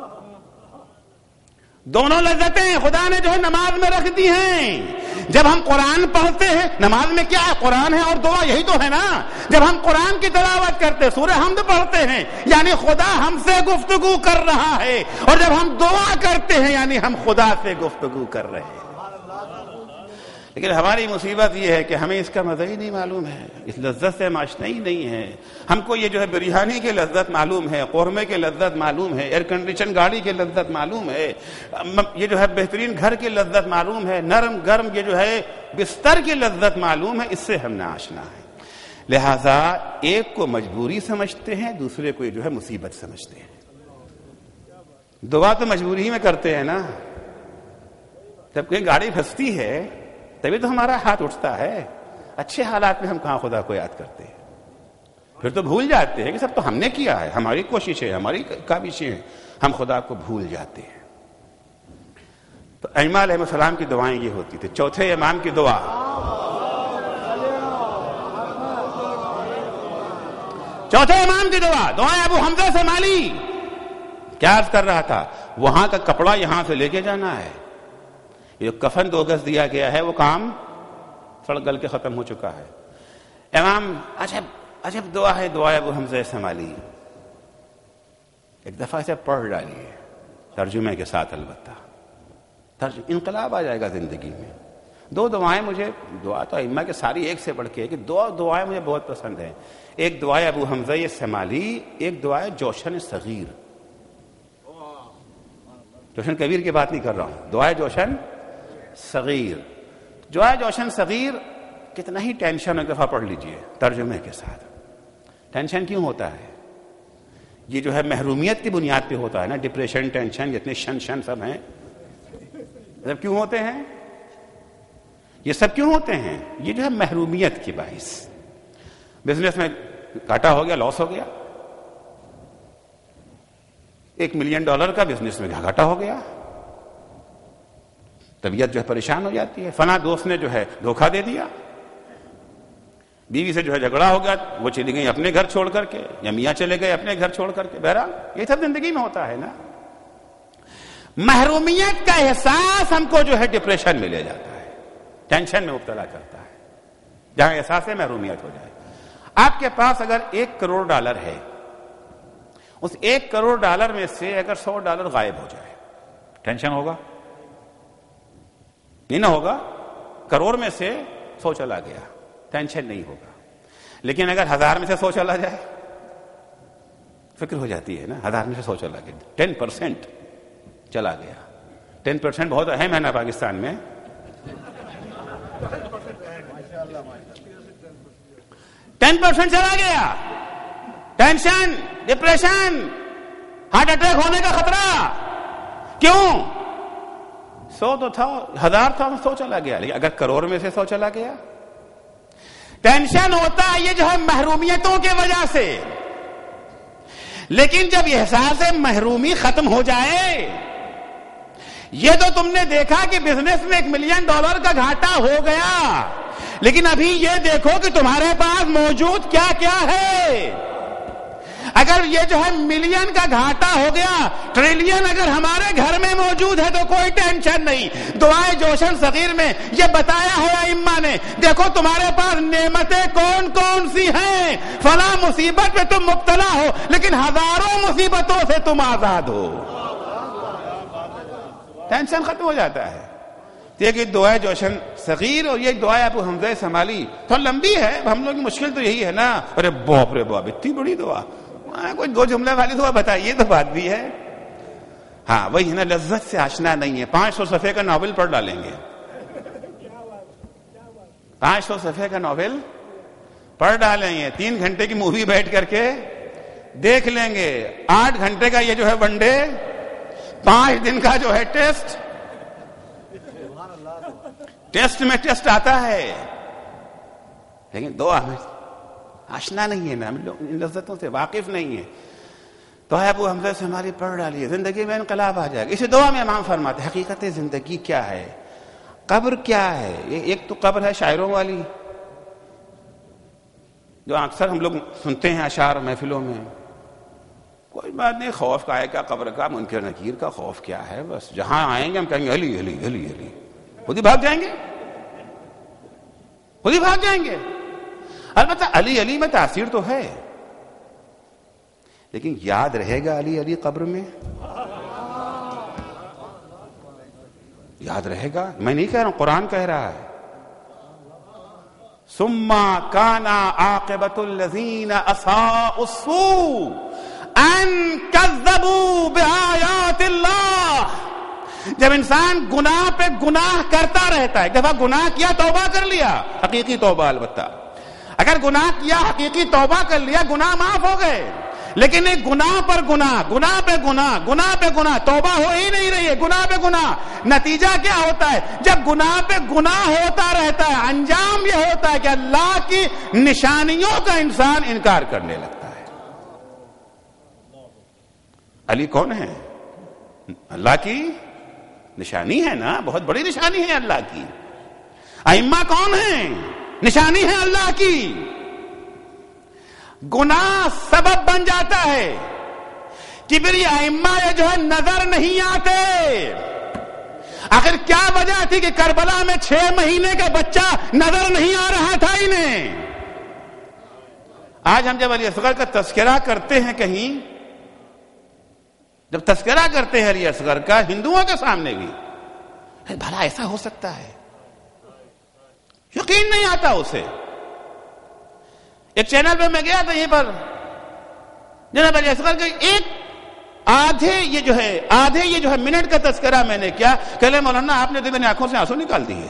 S1: دونوں لذتیں خدا نے جو ہے نماز میں رکھ دی ہیں. جب ہم قرآن پڑھتے ہیں، نماز میں کیا ہے؟ قرآن ہے اور دعا، یہی تو ہے نا. جب ہم قرآن کی تلاوت کرتے، سورہ حمد پڑھتے ہیں، یعنی خدا ہم سے گفتگو کر رہا ہے. اور جب ہم دعا کرتے ہیں یعنی ہم خدا سے گفتگو کر رہے ہیں. لیکن ہماری مصیبت یہ ہے کہ ہمیں اس کا مزہ ہی نہیں معلوم ہے، اس لذت سے ہم آشنا ہی نہیں ہے. ہم کو یہ جو ہے بریانی کی لذت معلوم ہے، قورمے کی لذت معلوم ہے، ایئر کنڈیشن گاڑی کی لذت معلوم ہے، یہ جو ہے بہترین گھر کی لذت معلوم ہے، نرم گرم یہ جو ہے بستر کی لذت معلوم ہے. اس سے ہم نہ آشنا ہے. لہذا ایک کو مجبوری سمجھتے ہیں، دوسرے کو یہ جو ہے مصیبت سمجھتے ہیں. دعا تو مجبوری میں کرتے ہیں نا. جب کوئی گاڑی پھنستی ہے تبھی تو ہمارا ہاتھ اٹھتا ہے. اچھے حالات میں ہم کہاں خدا کو یاد کرتے ہیں؟ پھر تو بھول جاتے ہیں کہ سب تو ہم نے کیا ہے، ہماری کوششیں، ہماری کاوشیں، ہم خدا کو بھول جاتے ہیں. تو ائمہ علیہ السلام کی دعائیں یہ ہوتی تھی. چوتھے امام کی دعا، چوتھے امام کی دعا دعائیں ابو حمزہ سمالی. کیا عرض کر رہا تھا؟ وہاں کا کپڑا یہاں سے لے کے جانا ہے. یہ کفن دو گز دیا گیا ہے وہ کام سڑ گل کے ختم ہو چکا ہے. امام عجب عجب دعا ہے دعا ابو حمزہ سمالی. ایک دفعہ سے پڑھ ڈالیے ترجمے کے ساتھ، البتہ انقلاب آ جائے گا زندگی میں. دو دعائیں مجھے، دعا تو ائمہ کے ساری ایک سے بڑھ کے ہے کہ دو دعائیں مجھے بہت پسند ہیں. ایک دعائے ابو حمزہ سمالی، ایک دعائے جوشن صغیر. جوشن کبیر کی بات نہیں کر رہا ہوں، دعائے جوشن صغیر. دعائے جوشن صغیر کتنا ہی ٹینشن ایک دفعہ پڑھ لیجئے ترجمے کے ساتھ. ٹینشن کیوں ہوتا ہے؟ یہ جو ہے محرومیت کی بنیاد پہ ہوتا ہے نا. ڈپریشن، ٹینشن، جتنے شن شن سب ہیں، سب کیوں ہوتے ہیں؟ یہ سب کیوں ہوتے ہیں؟ یہ جو ہے محرومیت کی باعث. بزنس میں گھاٹا ہو گیا، لاس ہو گیا. ایک ملین ڈالر کا بزنس میں گھاٹا ہو گیا، طبیعت جو ہے پریشان ہو جاتی ہے. فلاں دوست نے جو ہے دھوکہ دے دیا، بیوی سے جو ہے جھگڑا ہو گیا، وہ چلی گئی اپنے گھر چھوڑ کر کے، یا میاں چلے گئے اپنے گھر چھوڑ کر کے. بہرحال یہ سب زندگی میں ہوتا ہے نا. محرومیت کا احساس ہم کو جو ہے ڈپریشن میں لے جاتا ہے، ٹینشن میں مبتلا کرتا ہے. جہاں احساس محرومیت ہو جائے. آپ کے پاس اگر ایک کروڑ ڈالر ہے، اس ایک کروڑ ڈالر میں سے اگر سو ڈالر غائب ہو جائے، ٹینشن ہوگا؟ نہیں نہ ہوگا. کروڑ میں سے سو چلا گیا، ٹینشن نہیں ہوگا. لیکن اگر ہزار میں سے سو چلا جائے، فکر ہو جاتی ہے نا. ہزار میں سے سو چلا گیا، ٹین پرسینٹ چلا گیا. ٹین پرسینٹ بہت اہم ہے نا پاکستان میں. ٹین پرسینٹ چلا گیا، ٹینشن، ڈپریشن، ہارٹ اٹیک ہونے کا خطرہ. کیوں؟ سو تو تھا، ہزار تھا، سو چلا گیا. لیکن اگر کروڑ میں سے سو چلا گیا، ٹینشن ہوتا ہے. یہ جو ہے محرومیتوں کی وجہ سے. لیکن جب یہ احساس محرومی ختم ہو جائے، یہ تو تم نے دیکھا کہ بزنس میں ایک ملین ڈالر کا گھاٹا ہو گیا، لیکن ابھی یہ دیکھو کہ تمہارے پاس موجود کیا کیا ہے. اگر یہ جو ہے ملین کا گھاٹا ہو گیا، ٹریلین اگر ہمارے گھر میں موجود ہے تو کوئی ٹینشن نہیں. دعائے جوشن صغیر میں یہ بتایا ہے ائمہ نے، دیکھو تمہارے پاس نعمتیں کون کون سی ہیں. فلاں مصیبت میں تم مبتلا ہو، لیکن ہزاروں مصیبتوں سے تم آزاد ہو. ٹینشن ختم ہو جاتا ہے. ایک دعائے جوشن صغیر اور یہ دعائے ابو حمزہ سمالی. تھوڑا لمبی ہے، ہم لوگ کی مشکل تو یہی ہے نا. ارے باپ رے باپ، اتنی بڑی دعا، کوئی دو جملے والی دعا بتائیے تو بات بھی ہے. ہاں وہی نا، لذت سے آشنا نہیں ہے. پانچ سو صفحے کا ناول پڑھ ڈالیں گے، پانچ سو صفحے کا ناول پڑھ ڈالیں گے. تین گھنٹے کی مووی بیٹھ کر کے دیکھ لیں گے. آٹھ گھنٹے کا یہ جو ہے ون ڈے، پانچ دن کا جو ہے ٹیسٹ. ٹیسٹ میں ٹیسٹ آتا ہے، لیکن دعا میں آشنا نہیں ہے نا، ہم لوگ ان لذتوں سے واقف نہیں ہے. تو ابو حمزہ سے ہماری پڑھ ڈالیے، زندگی میں انقلاب آ جائے گا. اسی دعا میں امام فرماتے حقیقت زندگی کیا ہے، قبر کیا ہے. ایک تو قبر ہے شاعروں والی، جو اکثر ہم لوگ سنتے ہیں اشعار محفلوں میں. کوئی بات نہیں، خوف کا ہے کیا قبر کا، منکر نکیر کا خوف کیا ہے. بس جہاں آئیں گے ہم کہیں گے علی علی علی علی، خود ہی بھاگ جائیں گے، خود ہی بھاگ جائیں گے. البتہ علی علی میں تاثیر تو ہے، لیکن یاد رہے گا علی علی قبر میں؟ یاد رہے گا؟ میں نہیں کہہ رہا ہوں، قرآن کہہ رہا ہے. ثم كان عاقبة الذين اساءوا السوء ان كذبوا بآيات الله. جب انسان گناہ پہ گناہ کرتا رہتا ہے، ایک دفعہ گناہ کیا توبہ کر لیا، حقیقی توبہ، البتہ اگر گناہ کیا حقیقی توبہ کر لیا گناہ معاف ہو گئے. لیکن ایک گناہ پر گناہ، گناہ پہ گناہ، گناہ پہ گناہ، توبہ ہو ہی نہیں رہی ہے، گناہ پہ گناہ. نتیجہ کیا ہوتا ہے؟ جب گناہ پہ گناہ ہوتا رہتا ہے انجام یہ ہوتا ہے کہ اللہ کی نشانیوں کا انسان انکار کرنے لگتا ہے. علی کون ہے؟ اللہ کی نشانی ہے نا، بہت بڑی نشانی ہے اللہ کی. ائمہ کون ہیں؟ نشانی ہے اللہ کی. گناہ سبب بن جاتا ہے کہ پھر یہ ائمہ یہ جو ہے نظر نہیں آتے. آخر کیا وجہ تھی کہ کربلا میں چھ مہینے کا بچہ نظر نہیں آ رہا تھا انہیں؟ آج ہم جب علی اصغر کا تذکرہ کرتے ہیں، کہیں جب تذکرہ کرتے ہیں علی اصغر کا ہندوؤں کے سامنے بھی، بھلا ایسا ہو سکتا ہے؟ یقین نہیں آتا اسے. ایک چینل پہ میں گیا تھا، یہیں پر جناب علی اصغر کا ایک آدھے یہ جو ہے آدھے یہ جو ہے منٹ کا تذکرہ میں نے کیا. کہلے مولانا آپ نے تو میری آنکھوں سے آنسو نکال دیے،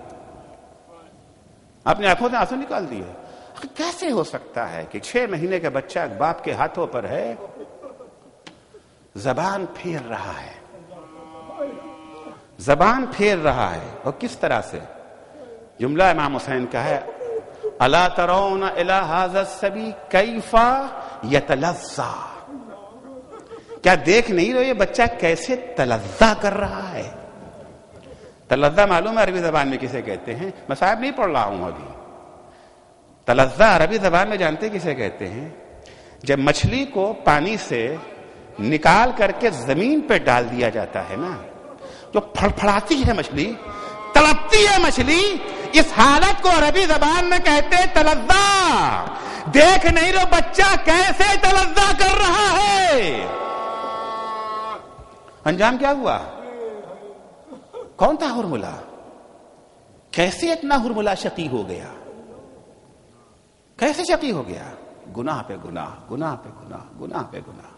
S1: آپ نے آنکھوں سے آنسو نکال دیے. کیسے ہو سکتا ہے کہ چھ مہینے کا بچہ باپ کے ہاتھوں پر ہے، زبان پھیر رہا ہے، زبان پھیر رہا ہے، اور کس طرح سے؟ جملہ امام حسین کا ہے، الا ترون الی ھذا الصبی کیف یتلذا. کیا دیکھ نہیں رہے یہ بچہ کیسے تلذا کر رہا ہے؟ تلذا معلوم ہے عربی زبان میں کسے کہتے ہیں؟ میں صاحب نہیں پڑھ رہا ہوں ابھی. تلذا عربی زبان میں جانتے کسے کہتے ہیں؟ جب مچھلی کو پانی سے نکال کر کے زمین پہ ڈال دیا جاتا ہے نا، جو پھڑپھڑاتی ہے مچھلی، تڑپتی ہے مچھلی، اس حالت کو عربی زبان میں کہتے ہیں تلذا. دیکھ نہیں رہو بچہ کیسے تلذا کر رہا ہے. انجام کیا ہوا؟ کون تھا ہرملا؟ کیسے اتنا ہرملا شقی ہو گیا؟ کیسے شقی ہو گیا؟ گناہ پہ گناہ، گناہ پہ گناہ، گناہ پہ گناہ.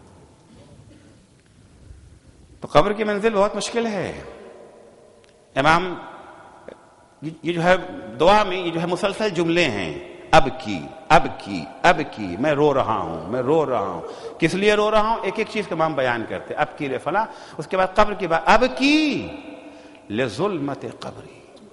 S1: تو قبر کی منزل بہت مشکل ہے. امام یہ جو ہے دعا میں یہ جو ہے مسلسل جملے ہیں، اب کی اب کی اب کی، میں رو رہا ہوں میں رو رہا ہوں. کس لیے رو رہا ہوں؟ ایک ایک چیز کا امام بیان کرتے. اب کی لے فلاں، اس کے بعد قبر کی بات، اب کی لظلمت قبری،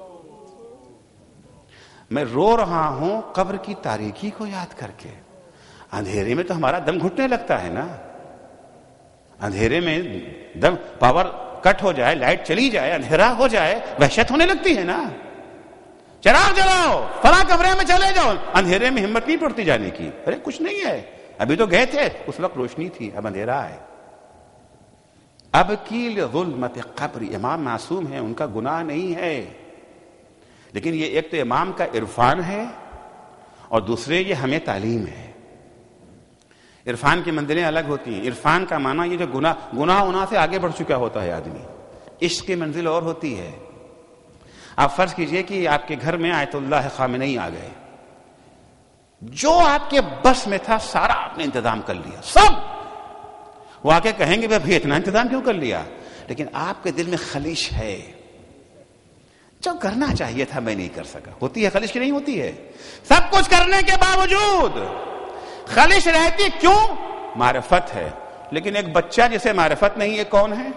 S1: میں رو رہا ہوں قبر کی تاریکی کو یاد کر کے. اندھیرے میں تو ہمارا دم گھٹنے لگتا ہے نا، اندھیرے میں دم، پاور کٹ ہو جائے، لائٹ چلی جائے، اندھیرا ہو جائے، وحشت ہونے لگتی ہے نا. چراغ جلاؤ، فلاں کمرے میں چلے جاؤ، اندھیرے میں ہمت نہیں پڑتی جانے کی. ارے کچھ نہیں ہے، ابھی تو گئے تھے، اس وقت روشنی تھی، اب اندھیرا ہے. اب کی لظلمت قبر. امام معصوم ہیں، ان کا گناہ نہیں ہے، لیکن یہ ایک تو امام کا عرفان ہے اور دوسرے یہ ہمیں تعلیم ہے. عرفان کی منزلیں الگ ہوتی ہیں. عرفان کا معنی یہ جو گناہ گناہ گناہ سے آگے بڑھ چکا ہوتا ہے آدمی. عشق کی منزل اور ہوتی ہے. آپ فرض کیجئے کہ آپ کے گھر میں آیت اللہ خامنئی آ گئے، جو آپ کے بس میں تھا سارا آپ نے انتظام کر لیا، سب. وہ آ کے کہیں گے بھائی اتنا انتظام کیوں کر لیا؟ لیکن آپ کے دل میں خلش ہے، جو کرنا چاہیے تھا میں نہیں کر سکا. ہوتی ہے خلش کی نہیں ہوتی ہے؟ سب کچھ کرنے کے باوجود خلش رہتی. کیوں؟ معرفت ہے. لیکن ایک بچہ جسے معرفت نہیں ہے کون ہے؟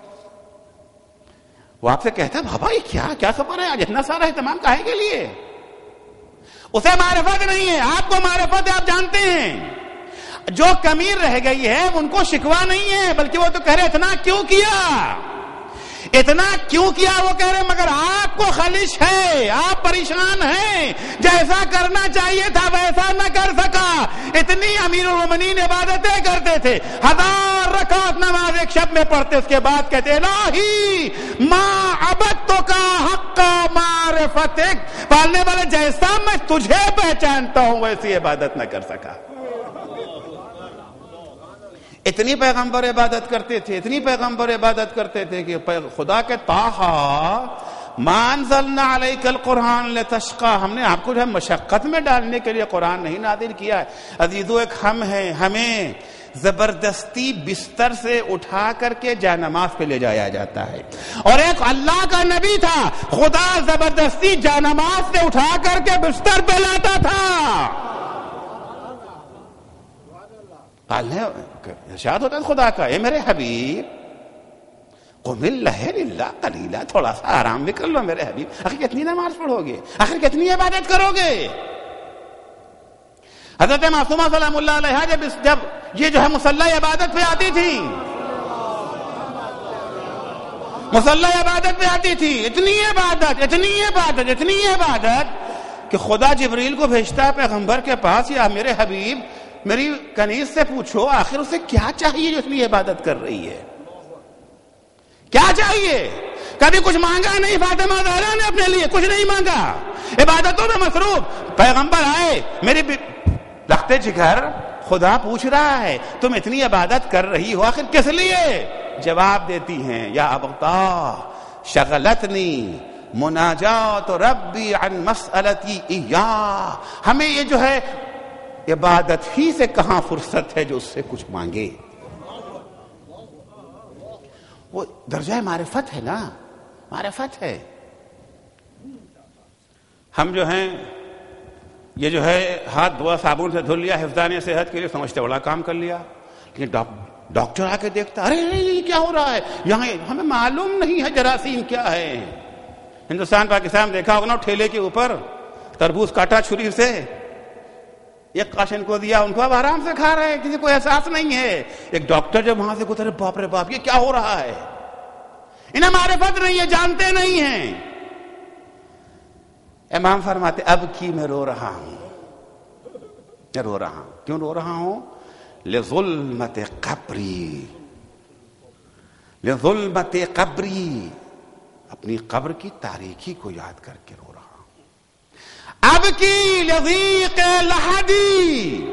S1: وہ آپ سے کہتا ہے بابا یہ کیا کیا خبر ہے آج اتنا سارا اہتمام کاہے کے لیے؟ اسے معرفت نہیں ہے. آپ کو معرفت ہے، آپ جانتے ہیں. جو کمی رہ گئی ہے ان کو شکوا نہیں ہے، بلکہ وہ تو کہہ رہے اتنا کیوں کیا، اتنا کیوں کیا. وہ کہہ رہے مگر آپ کو خلش ہے، آپ پریشان ہیں، جیسا کرنا چاہیے تھا ویسا نہ کر سکا. اتنی امیر المومنین عبادتیں کرتے تھے، ہزار رکعت نماز ایک شب میں پڑھتے، اس کے بعد کہتے الہی ما عبدتک حق معرفتک، پالنے والے جیسا میں تجھے پہچانتا ہوں ویسی عبادت نہ کر سکا. اتنی پیغمبر عبادت کرتے تھے، اتنی پیغمبر عبادت کرتے تھے کہ خدا کے طٰہٰ ما انزلنا علیک القرآن لتشقی، ہم نے آپ کو جو ہے مشقت میں ڈالنے کے لیے قرآن نہیں نازل کیا ہے. عزیزو ایک ہم ہیں، ہمیں زبردستی بستر سے اٹھا کر کے جا نماز پہ لے جایا جاتا ہے، اور ایک اللہ کا نبی تھا خدا زبردستی جا نماز سے اٹھا کر کے بستر پہ لاتا تھا. قال ہے ارشاد ہوتا ہے خدا کا، اے میرے حبیب قم الليل الا قليلا، تھوڑا سا آرام بھی کر لو میرے حبیب، آخر کتنی نماز پڑھو گے، آخر کتنی عبادت کرو گے؟ حضرت معصومہ سلام اللہ علیہا جب جب یہ جو ہے مصلی عبادت پہ آتی تھی، مصلی عبادت پہ آتی تھی، اتنی عبادت اتنی عبادت اتنی عبادت کہ خدا جبریل کو بھیجتا ہے پیغمبر کے پاس، یا میرے حبیب میری کنیز سے پوچھو آخر اسے کیا چاہیے جو اتنی عبادت کر رہی ہے، کیا چاہیے؟ کبھی کچھ مانگا نہیں فاطمہ زہرا نے اپنے لیے، کچھ نہیں مانگا، عبادتوں میں مصروف۔ پیغمبر آئے، میری لخت جگر خدا پوچھ رہا ہے تم اتنی عبادت کر رہی ہو آخر کس لیے؟ جواب دیتی ہیں یا ابتا شغلتنی مناجات ربی عن مسئلتی ایاہ، ہمیں یہ جو ہے عبادت ہی سے کہاں فرصت ہے جو اس سے کچھ مانگے۔ وہ درجہ معرفت ہے نا، معرفت ہے۔ ہم جو ہیں یہ جو ہے ہاتھ دھوا صابن سے دھل لیا حفظان صحت کے لیے، سمجھتے بڑا کام کر لیا، لیکن ڈاکٹر آ کے دیکھتا ارے یہ کیا ہو رہا ہے یہاں، ہمیں معلوم نہیں ہے جراثیم کیا ہے۔ ہندوستان پاکستان دیکھا ہوگا نا، ٹھیلے کے اوپر تربوز کاٹا چھری سے، ایک قاشن کو دیا، ان کو اب آرام سے کھا رہے ہیں، کسی کو احساس نہیں ہے۔ ایک ڈاکٹر جب وہاں سے گزرے، باپ رے باپ یہ کیا ہو رہا ہے، انہیں معرفت نہیں ہے، جانتے نہیں ہیں۔ امام فرماتے اب کی میں رو رہا ہوں، میں رو رہا ہوں، کیوں رو رہا ہوں؟ لظلمت قبری، لظلمت قبری، اپنی قبر کی تاریکی کو یاد کر کے رو رہا ہوں۔ اب کی لضیق لحدی،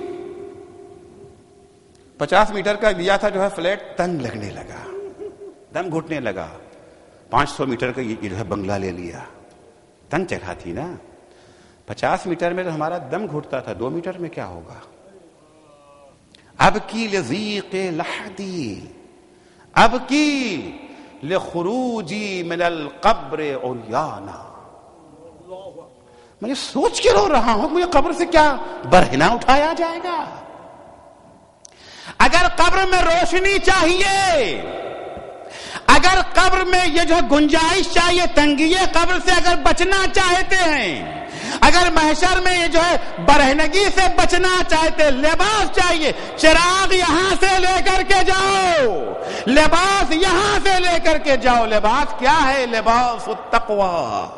S1: پچاس میٹر کا دیا تھا جو ہے فلیٹ، تنگ لگنے لگا، دم گھٹنے لگا۔ پانچ سو میٹر کا یہ جو ہے بنگلہ لے لیا، تنگ جگہ تھی نا، پچاس میٹر میں تو ہمارا دم گھٹتا تھا، دو میٹر میں کیا ہوگا؟ اب کی لضیق لحدی، اب کی لخروجی من القبر عریانا، میں سوچ کے رو رہا ہوں مجھے قبر سے کیا برہنہ اٹھایا جائے گا؟ اگر قبر میں روشنی چاہیے، اگر قبر میں یہ جو گنجائش چاہیے، تنگی قبر سے اگر بچنا چاہتے ہیں، اگر محشر میں یہ جو ہے برہنگی سے بچنا چاہتے، لباس چاہیے، چراغ یہاں سے لے کر کے جاؤ، لباس یہاں سے لے کر کے جاؤ۔ لباس کیا ہے؟ لباس التقوی،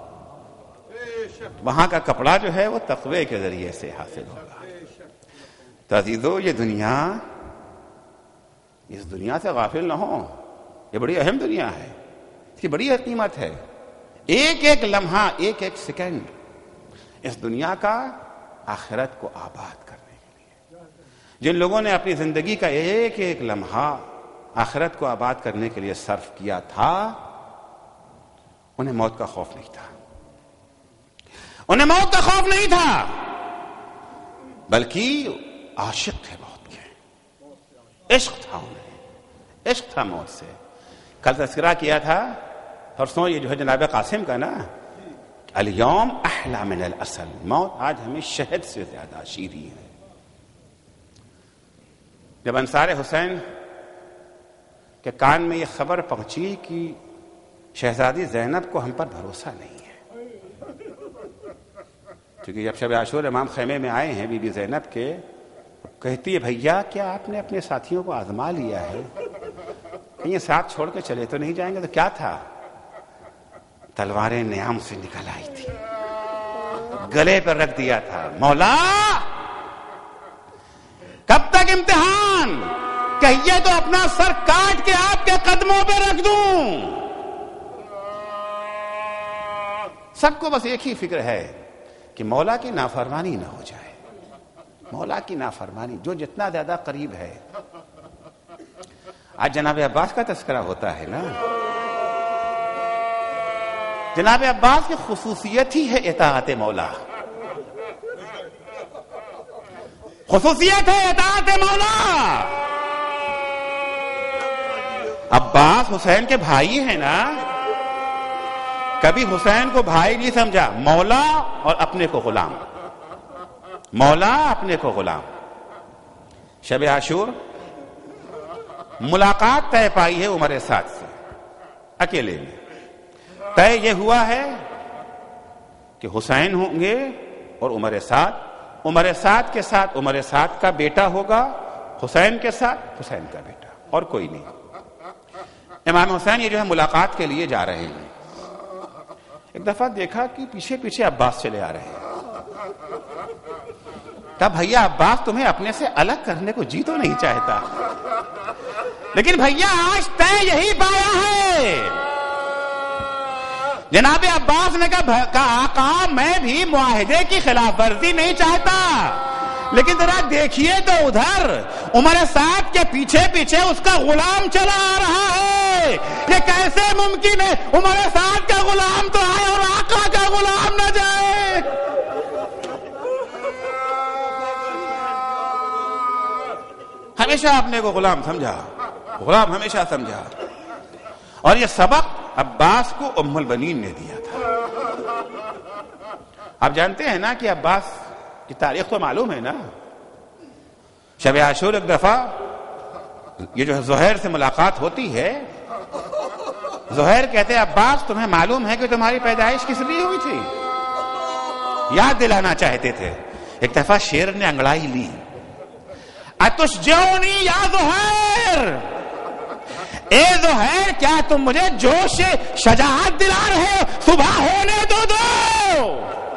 S1: وہاں کا کپڑا جو ہے وہ تقوی کے ذریعے سے حاصل ہوگا۔ تو عزیزو، یہ دنیا، اس دنیا سے غافل نہ ہو، یہ بڑی اہم دنیا ہے، اس کی بڑی قیمت ہے۔ ایک ایک لمحہ، ایک ایک سیکنڈ اس دنیا کا آخرت کو آباد کرنے کے لیے، جن لوگوں نے اپنی زندگی کا ایک ایک لمحہ آخرت کو آباد کرنے کے لیے صرف کیا تھا، انہیں موت کا خوف نہیں تھا، انہیں موت کا خوف نہیں تھا، بلکہ عاشق تھے موت کے، عشق تھا انہیں، عشق تھا موت سے۔ کل تذکرہ کیا تھا، پرسوں یہ جو ہے جناب قاسم کا نا، الیوم احلی من العسل، موت آج ہمیں شہد سے زیادہ شیریں ہے۔ جب انصار حسین کے کان میں یہ خبر پہنچی کہ شہزادی زینب کو ہم پر بھروسہ نہیں ہے، کیونکہ جب شب عاشور امام خیمے میں آئے ہیں بی بی زینب کے، کہتی ہے بھیا کیا آپ نے اپنے ساتھیوں کو آزما لیا ہے؟ کہیں ساتھ چھوڑ کے چلے تو نہیں جائیں گے؟ تو کیا تھا؟ تلواریں نیام سے نکل آئی تھی، گلے پر رکھ دیا تھا، مولا کب تک امتحان؟ کہیے تو اپنا سر کاٹ کے آپ کے قدموں پہ رکھ دوں۔ سب کو بس ایک ہی فکر ہے کہ مولا کی نافرمانی نہ ہو جائے، مولا کی نافرمانی جو جتنا زیادہ قریب ہے۔ آج جناب عباس کا تذکرہ ہوتا ہے نا، جناب عباس کی خصوصیت ہی ہے اطاعت مولا، خصوصیت ہے اطاعت مولا۔ عباس حسین کے بھائی ہیں نا، کبھی حسین کو بھائی نہیں سمجھا، مولا اور اپنے کو غلام، مولا اپنے کو غلام۔ شب عاشور ملاقات طے پائی ہے عمر سعد سے اکیلے میں. طے یہ ہوا ہے کہ حسین ہوں گے اور عمر سعد. عمر سعد کے ساتھ عمر سعد کا بیٹا ہوگا, حسین کے ساتھ حسین کا بیٹا, اور کوئی نہیں. امام حسین یہ جو ہے ملاقات کے لیے جا رہے ہیں. ایک دفعہ دیکھا کہ پیچھے پیچھے عباس چلے آ رہے ہیں. تب بھیا عباس تمہیں اپنے سے الگ کرنے کو جی تو نہیں چاہتا, لیکن بھیا آج طے یہی پایا ہے. جناب عباس نے کہا آقا میں بھی معاہدے کی خلاف ورزی نہیں چاہتا, لیکن ذرا دیکھیے تو ادھر عمر سعد کے پیچھے پیچھے اس کا غلام چلا آ رہا ہے. یہ کیسے ممکن ہے؟ عمر سعد کا غلام تو آئے اور آقا کا غلام نہ جائے. ہمیشہ اپنے کو غلام سمجھا, غلام ہمیشہ سمجھا. اور یہ سبق عباس کو ام البنین نے دیا تھا. آپ جانتے ہیں نا کہ عباس کی تاریخ تو معلوم ہے نا. شب عاشور ایک دفعہ یہ جو ہے زہیر سے ملاقات ہوتی ہے. زہیر کہتے ہیں عباس تمہیں معلوم ہے کہ تمہاری پیدائش کس لیے ہوئی تھی؟ یاد دلانا چاہتے تھے. ایک دفعہ شیر نے انگڑائی لی, اتشجعونی یا زہیر, اے زہیر کیا تم مجھے جوش شجاعت دلا رہے ہو؟ صبح ہونے دو دو.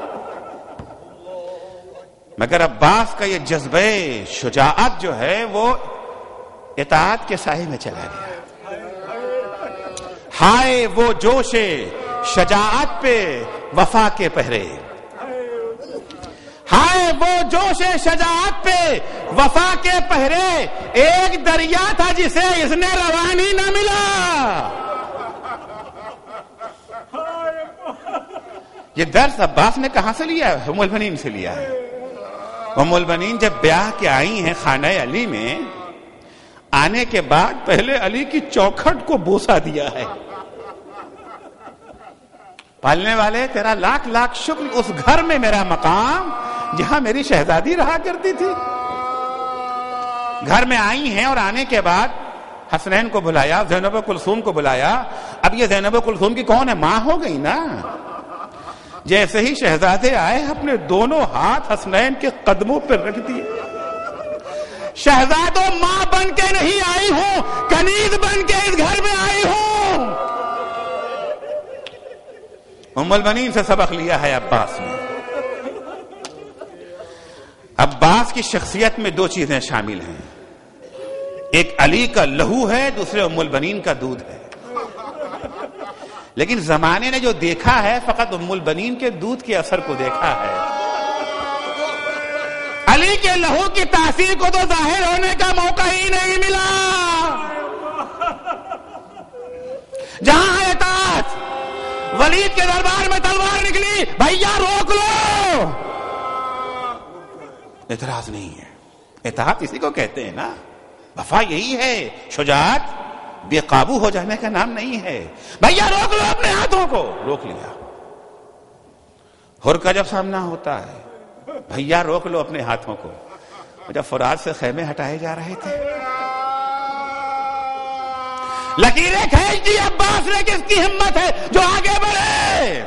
S1: مگر عباس کا یہ جذبہ شجاعت جو ہے وہ اطاعت کے سائے میں چلا گیا. ہائے وہ جوش شجاعت پہ وفا کے پہرے, ہائے وہ جوش شجاعت پہ وفا کے پہرے. ایک دریا تھا جسے اس نے روانی نہ ملا. یہ درس عباس نے کہاں سے لیا ہے؟ ام البنین سے لیا ہے. ام البنین جب بیاہ کے آئی ہیں خانہ علی میں, آنے کے بعد پہلے علی کی چوکھٹ کو بوسا دیا ہے. پالنے والے تیرا لاکھ لاکھ شکر, اس گھر میں میرا مقام جہاں میری شہزادی رہا کرتی تھی. گھر میں آئی ہیں اور آنے کے بعد حسنین کو بلایا, زینب کلثوم کو بلایا. اب یہ زینب کلثوم کی کون ہے؟ ماں ہو گئی نا. جیسے ہی شہزادے آئے اپنے دونوں ہاتھ حسنین کے قدموں پر رکھ دیے. شہزادوں ماں بن کے نہیں آئی ہوں, کنیز بن کے اس گھر میں آئی ہوں. ام البنین سے سبق لیا ہے عباس نے. عباس کی شخصیت میں دو چیزیں شامل ہیں, ایک علی کا لہو ہے, دوسرے ام البنین کا دودھ ہے. لیکن زمانے نے جو دیکھا ہے فقط ام البنین کے دودھ کے اثر کو دیکھا ہے. علی کے لہو کی تاثیر کو تو ظاہر ہونے کا موقع ہی نہیں ملا. جہاں اطاعت, ولید کے دربار میں تلوار نکلی, بھیا روک لو, اعتراض نہیں ہے. اطاعت اسی کو کہتے ہیں نا, وفا یہی ہے. شجاعت بے قابو ہو جانے کا نام نہیں ہے. بھیا روک لو اپنے ہاتھوں کو, روک لیا. حر کا جب سامنا ہوتا ہے, بھیا روک لو اپنے ہاتھوں کو. جب فرات سے خیمے ہٹائے جا رہے تھے, لکیریں کھینچ دی عباس نے, کس کی ہمت ہے جو آگے بڑھے.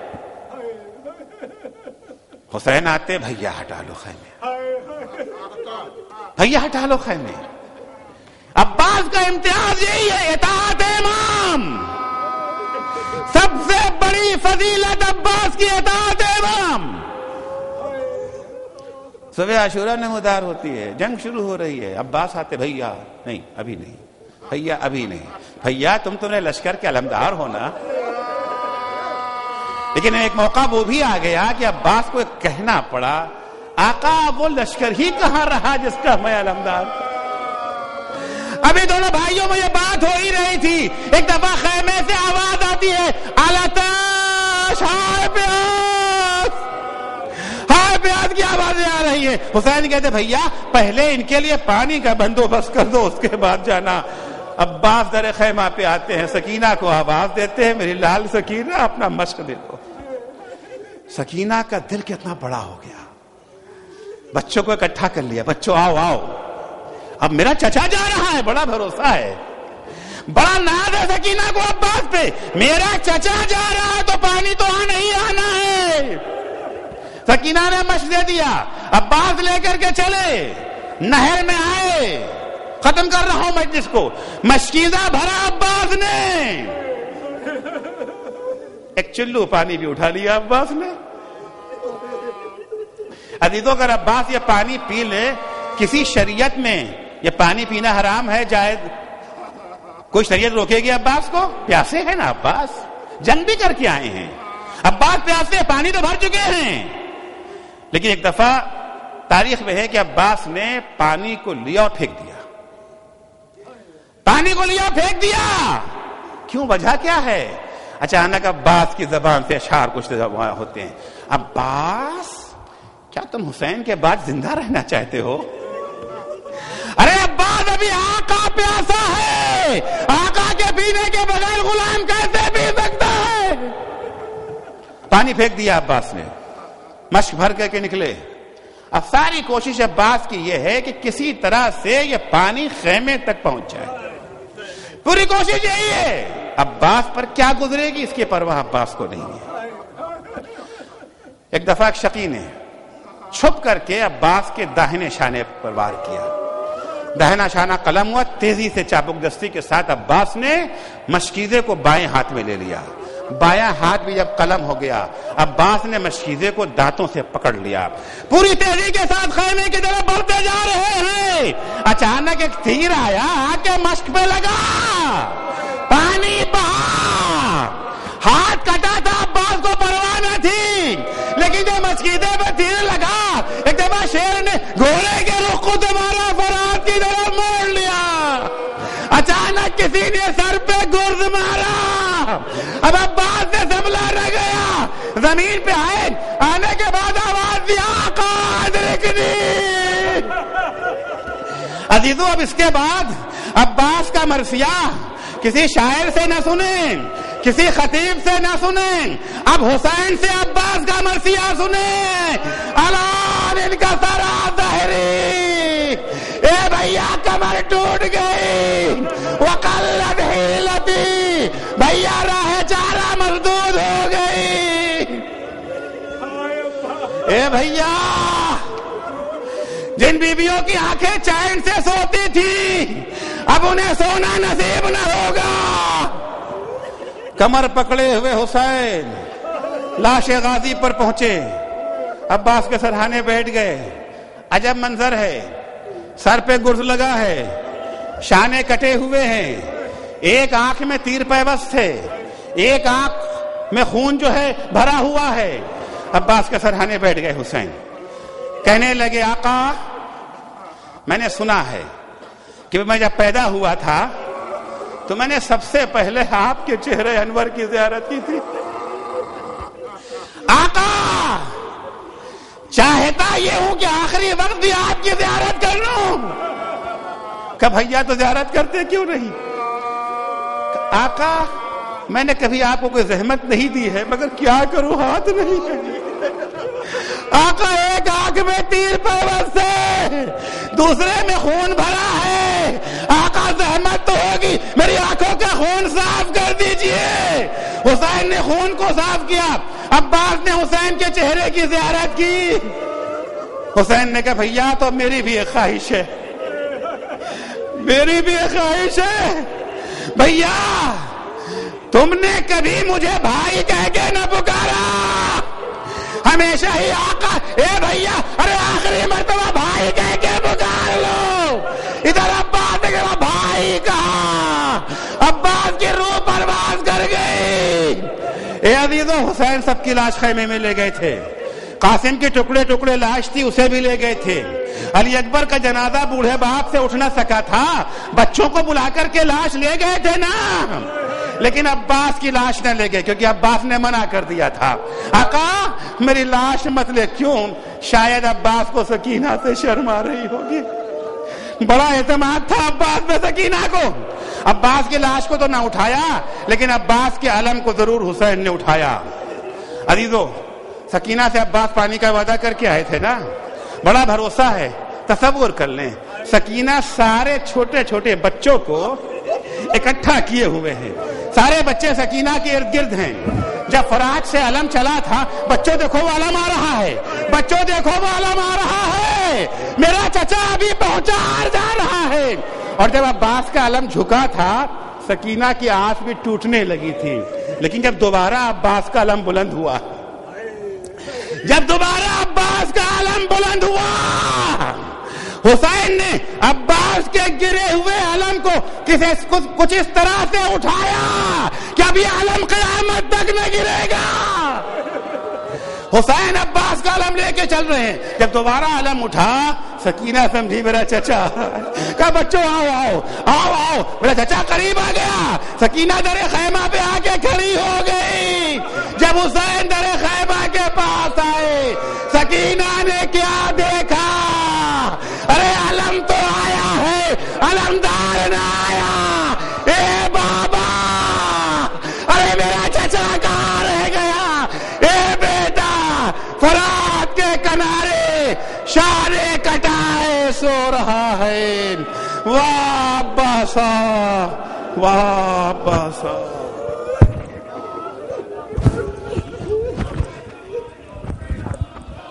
S1: حسین آتے, بھیا ہٹا لو خیمے, بھیا ہٹا لو خیمے. عباس کا امتیاز یہی ہے, اطاعت امام. سب سے بڑی فضیلت عباس کی اطاعت امام. صبح عاشورہ نمودار ہوتی ہے, جنگ شروع ہو رہی ہے, عباس آتے, بھیا نہیں ابھی نہیں, بھیا ابھی نہیں. بھیا تم تو نے لشکر کے علمدار ہونا. لیکن ایک موقع وہ بھی آ گیا کہ عباس کو کہنا پڑا, آقا وہ لشکر ہی کہاں رہا جس کا میں علمدار. ابھی دونوں بھائیوں میں یہ بات ہو ہی رہی تھی, ایک دفعہ خیمے سے آواز آتی ہے, الاتش ہائے پیاس, ہائے پیاس کی آوازیں آ رہی ہیں. حسین کہتے بھیا پہلے ان کے لیے پانی کا بندوبست کر دو, اس کے بعد جانا. عباس در خیمہ پہ آتے ہیں, سکینہ کو آواز دیتے ہیں, میری لال سکینہ اپنا مشق دے دو. سکینہ کا دل کتنا بڑا ہو گیا, بچوں کو اکٹھا کر لیا, بچوں آؤ آؤ, اب میرا چچا جا رہا ہے، بڑا بھروسہ ہے، بڑا ناز ہے سکینہ کو عباس پہ، میرا چچا جا رہا ہے تو پانی تو آنا ہی آنا ہے۔ سکینہ نے مشق دے دیا، عباس لے کر کے چلے، نہر میں آئے، ختم کر رہا ہوں مجلس کو، مشکیزہ بھرا عباس نے، ایک چلو پانی بھی اٹھا لیا عباس نے۔ عزیزوں اگر عباس یہ پانی پی لے، کسی شریعت میں یہ پانی پینا حرام ہے جائز؟ کوئی شریعت روکے گی عباس کو؟ پیاسے ہیں نا عباس، جنگ بھی کر کے آئے ہیں، عباس پیاسے، پانی تو بھر چکے ہیں۔ لیکن ایک دفعہ تاریخ میں ہے کہ عباس نے پانی کو لیا اور پھینک دیا، پانی کو لیا پھینک دیا۔ کیوں؟ وجہ کیا ہے؟ اچانک عباس کی زبان سے اشعار کچھ ہوتے ہیں، عباس کیا تم حسین کے بعد زندہ رہنا چاہتے ہو؟ ارے عباس ابھی آقا پیاسا ہے، آقا کے پینے کے بغیر غلام کیسے پی سکتا ہے؟ پانی پھینک دیا عباس نے، مشک بھر کر کے نکلے۔ اب ساری کوشش عباس کی یہ ہے کہ کسی طرح سے یہ پانی خیمے تک پہنچ جائے، پوری کوشش یہی ہے۔ عباس پر کیا گزرے گی اس کی پرواہ عباس کو نہیں ہے۔ ایک دفعہ ایک شقی نے چھپ کر کے عباس کے داہنے شانے پر وار کیا، داہنا شانہ قلم ہوا، تیزی سے چابک دستی کے ساتھ عباس نے مشکیزے کو بائیں ہاتھ میں لے لیا، بایاں ہاتھ بھی جب قلم ہو گیا، عباس نے مشکیزے کو دانتوں سے پکڑ لیا، پوری تیزی کے ساتھ خیمے کی طرف بڑھتے جا رہے ہیں۔ اچانک ایک تیر آیا، آ کے مشک پہ لگا، پانی بہا، ہاتھ کٹا تھا، عباس کو پرواہ نہ تھی، لیکن جب مشکیزے پہ تیر لگا، ایک دفعہ شیر نے گھوڑے کے رخ کو دوبارہ فرات کی طرف موڑ لیا، اچانک کسی نے سر پہ گرز مارا، اب عباس سے سنبھلا رہ گیا، زمین پہ آئے، آنے کے بعد آواز دیا، آقا ادرکنی۔ عزیزو اب اس کے بعد عباس کا مرثیہ کسی شاعر سے نہ سنیں، کسی خطیب سے نہ سنیں، اب حسین سے عباس کا مرثیہ سنیں۔ الان ان کا سرا ظاہری، اے بھیا کمر ٹوٹ گئی، وقلت حیلتی، بھیا راہ چارہ مردود ہو گئی۔ اے بھیا جن بیویوں کی آنکھیں چین سے سوتی تھی، اب انہیں سونا نصیب نہ ہوگا۔ کمر پکڑے ہوئے حسین لاش غازی پر پہنچے، عباس کے سرہانے بیٹھ گئے۔ عجب منظر ہے، سر پہ گرز لگا ہے، شانے کٹے ہوئے ہیں، ایک آنکھ میں تیر پیوست ہے، ایک آنکھ میں خون جو ہے بھرا ہوا ہے۔ عباس کے سرہانے بیٹھ گئے حسین، کہنے لگے آقا میں نے سنا ہے کہ میں جب پیدا ہوا تھا تو میں نے سب سے پہلے آپ کے چہرے انور کی زیارت کی تھی۔ آقا چاہتا یہ ہوں کہ آخری وقت بھی آپ کی زیارت کر لوں۔ کہ بھیا تو زیارت کرتے کیوں نہیں؟ آقا میں نے کبھی آپ کو کوئی زحمت نہیں دی ہے، مگر کیا کروں ہاتھ نہیں ہے۔ آقا ایک آنکھ میں تیر پیوست ہے، دوسرے میں خون بھرا ہے، آقا زحمت تو ہوگی، میری آنکھوں کا خون صاف کر دیجئے۔ حسین نے خون کو صاف کیا، عباس نے حسین کے چہرے کی زیارت کی۔ حسین نے کہا بھیا تو میری بھی ایک خواہش ہے، میری بھی ایک خواہش ہے، بھیا تم نے کبھی مجھے بھائی کہہ کے نہ پکارا، ہمیشہ ہی آقا اے بھیا، ارے آخری مرتبہ بھائی کہہ کے پکار لو۔ ادھر عباس نے کہا بھائی کہا، عباس کی روح پرواز کر گئی۔ اے عزیزو حسین سب کی لاش خیمے میں لے گئے تھے، قاسم کی ٹکڑے ٹکڑے لاش تھی اسے بھی لے گئے تھے، علی اکبر کا جنازہ بوڑھے باپ سے اٹھ نہ سکا تھا، بچوں کو بلا کر کے لاش لے گئے تھے نا، لیکن عباس کی لاش نہ لے گئے کیونکہ عباس نے منع کر دیا تھا، آقا میری لاش مت لے۔ کیوں؟ شاید عباس کو سکینہ سے شرم آ رہی ہوگی، بڑا اعتماد تھا عباس میں سکینہ کو۔ عباس کی لاش کو تو نہ اٹھایا، لیکن عباس کے علم کو ضرور حسین نے اٹھایا۔ عزیزو سکینہ سے عباس پانی کا وعدہ کر کے آئے تھے نا، بڑا بھروسہ ہے،
S2: تصور کر لیں سکینہ سارے چھوٹے چھوٹے بچوں کو اکٹھا کیے ہوئے ہیں، سارے بچے سکینہ کے ارد گرد ہیں. جب فرات سے علم چلا تھا، بچوں دیکھو وہ علم آ رہا ہے، بچوں دیکھو وہ علم آ رہا ہے، میرا چچا ابھی پہنچا آ جا رہا ہے. اور جب عباس کا علم جھکا تھا سکینہ کی آنکھ بھی ٹوٹنے لگی تھی. لیکن جب دوبارہ عباس کا علم بلند ہوا، جب دوبارہ عباس کا علم بلند ہوا، حسین نے عباس کے گرے ہوئے علم کو کسی کچھ اس طرح سے اٹھایا کہ ابھی علم قیامت تک نہ گرے گا. حسین عباس کا علم لے کے چل رہے ہیں. جب دوبارہ علم اٹھا سکینہ سمجھی میرا چچا، کہا بچوں آؤ آؤ آؤ آؤ، میرا چچا قریب آ گیا. سکینہ در خیمہ پہ آ کے کھڑی ہو گئی. جب حسین در خیمہ کے پاس آئے سکینہ نے کیا دیکھا؟ ارے علم تو آیا ہے، علمدار نہ آیا. اے بابا، ارے میرا چچا کہاں رہ گیا؟ اے بیٹا، فرات کے کنارے شانے کٹائے سو رہا ہے. واہ عباسا، واہ عباسا.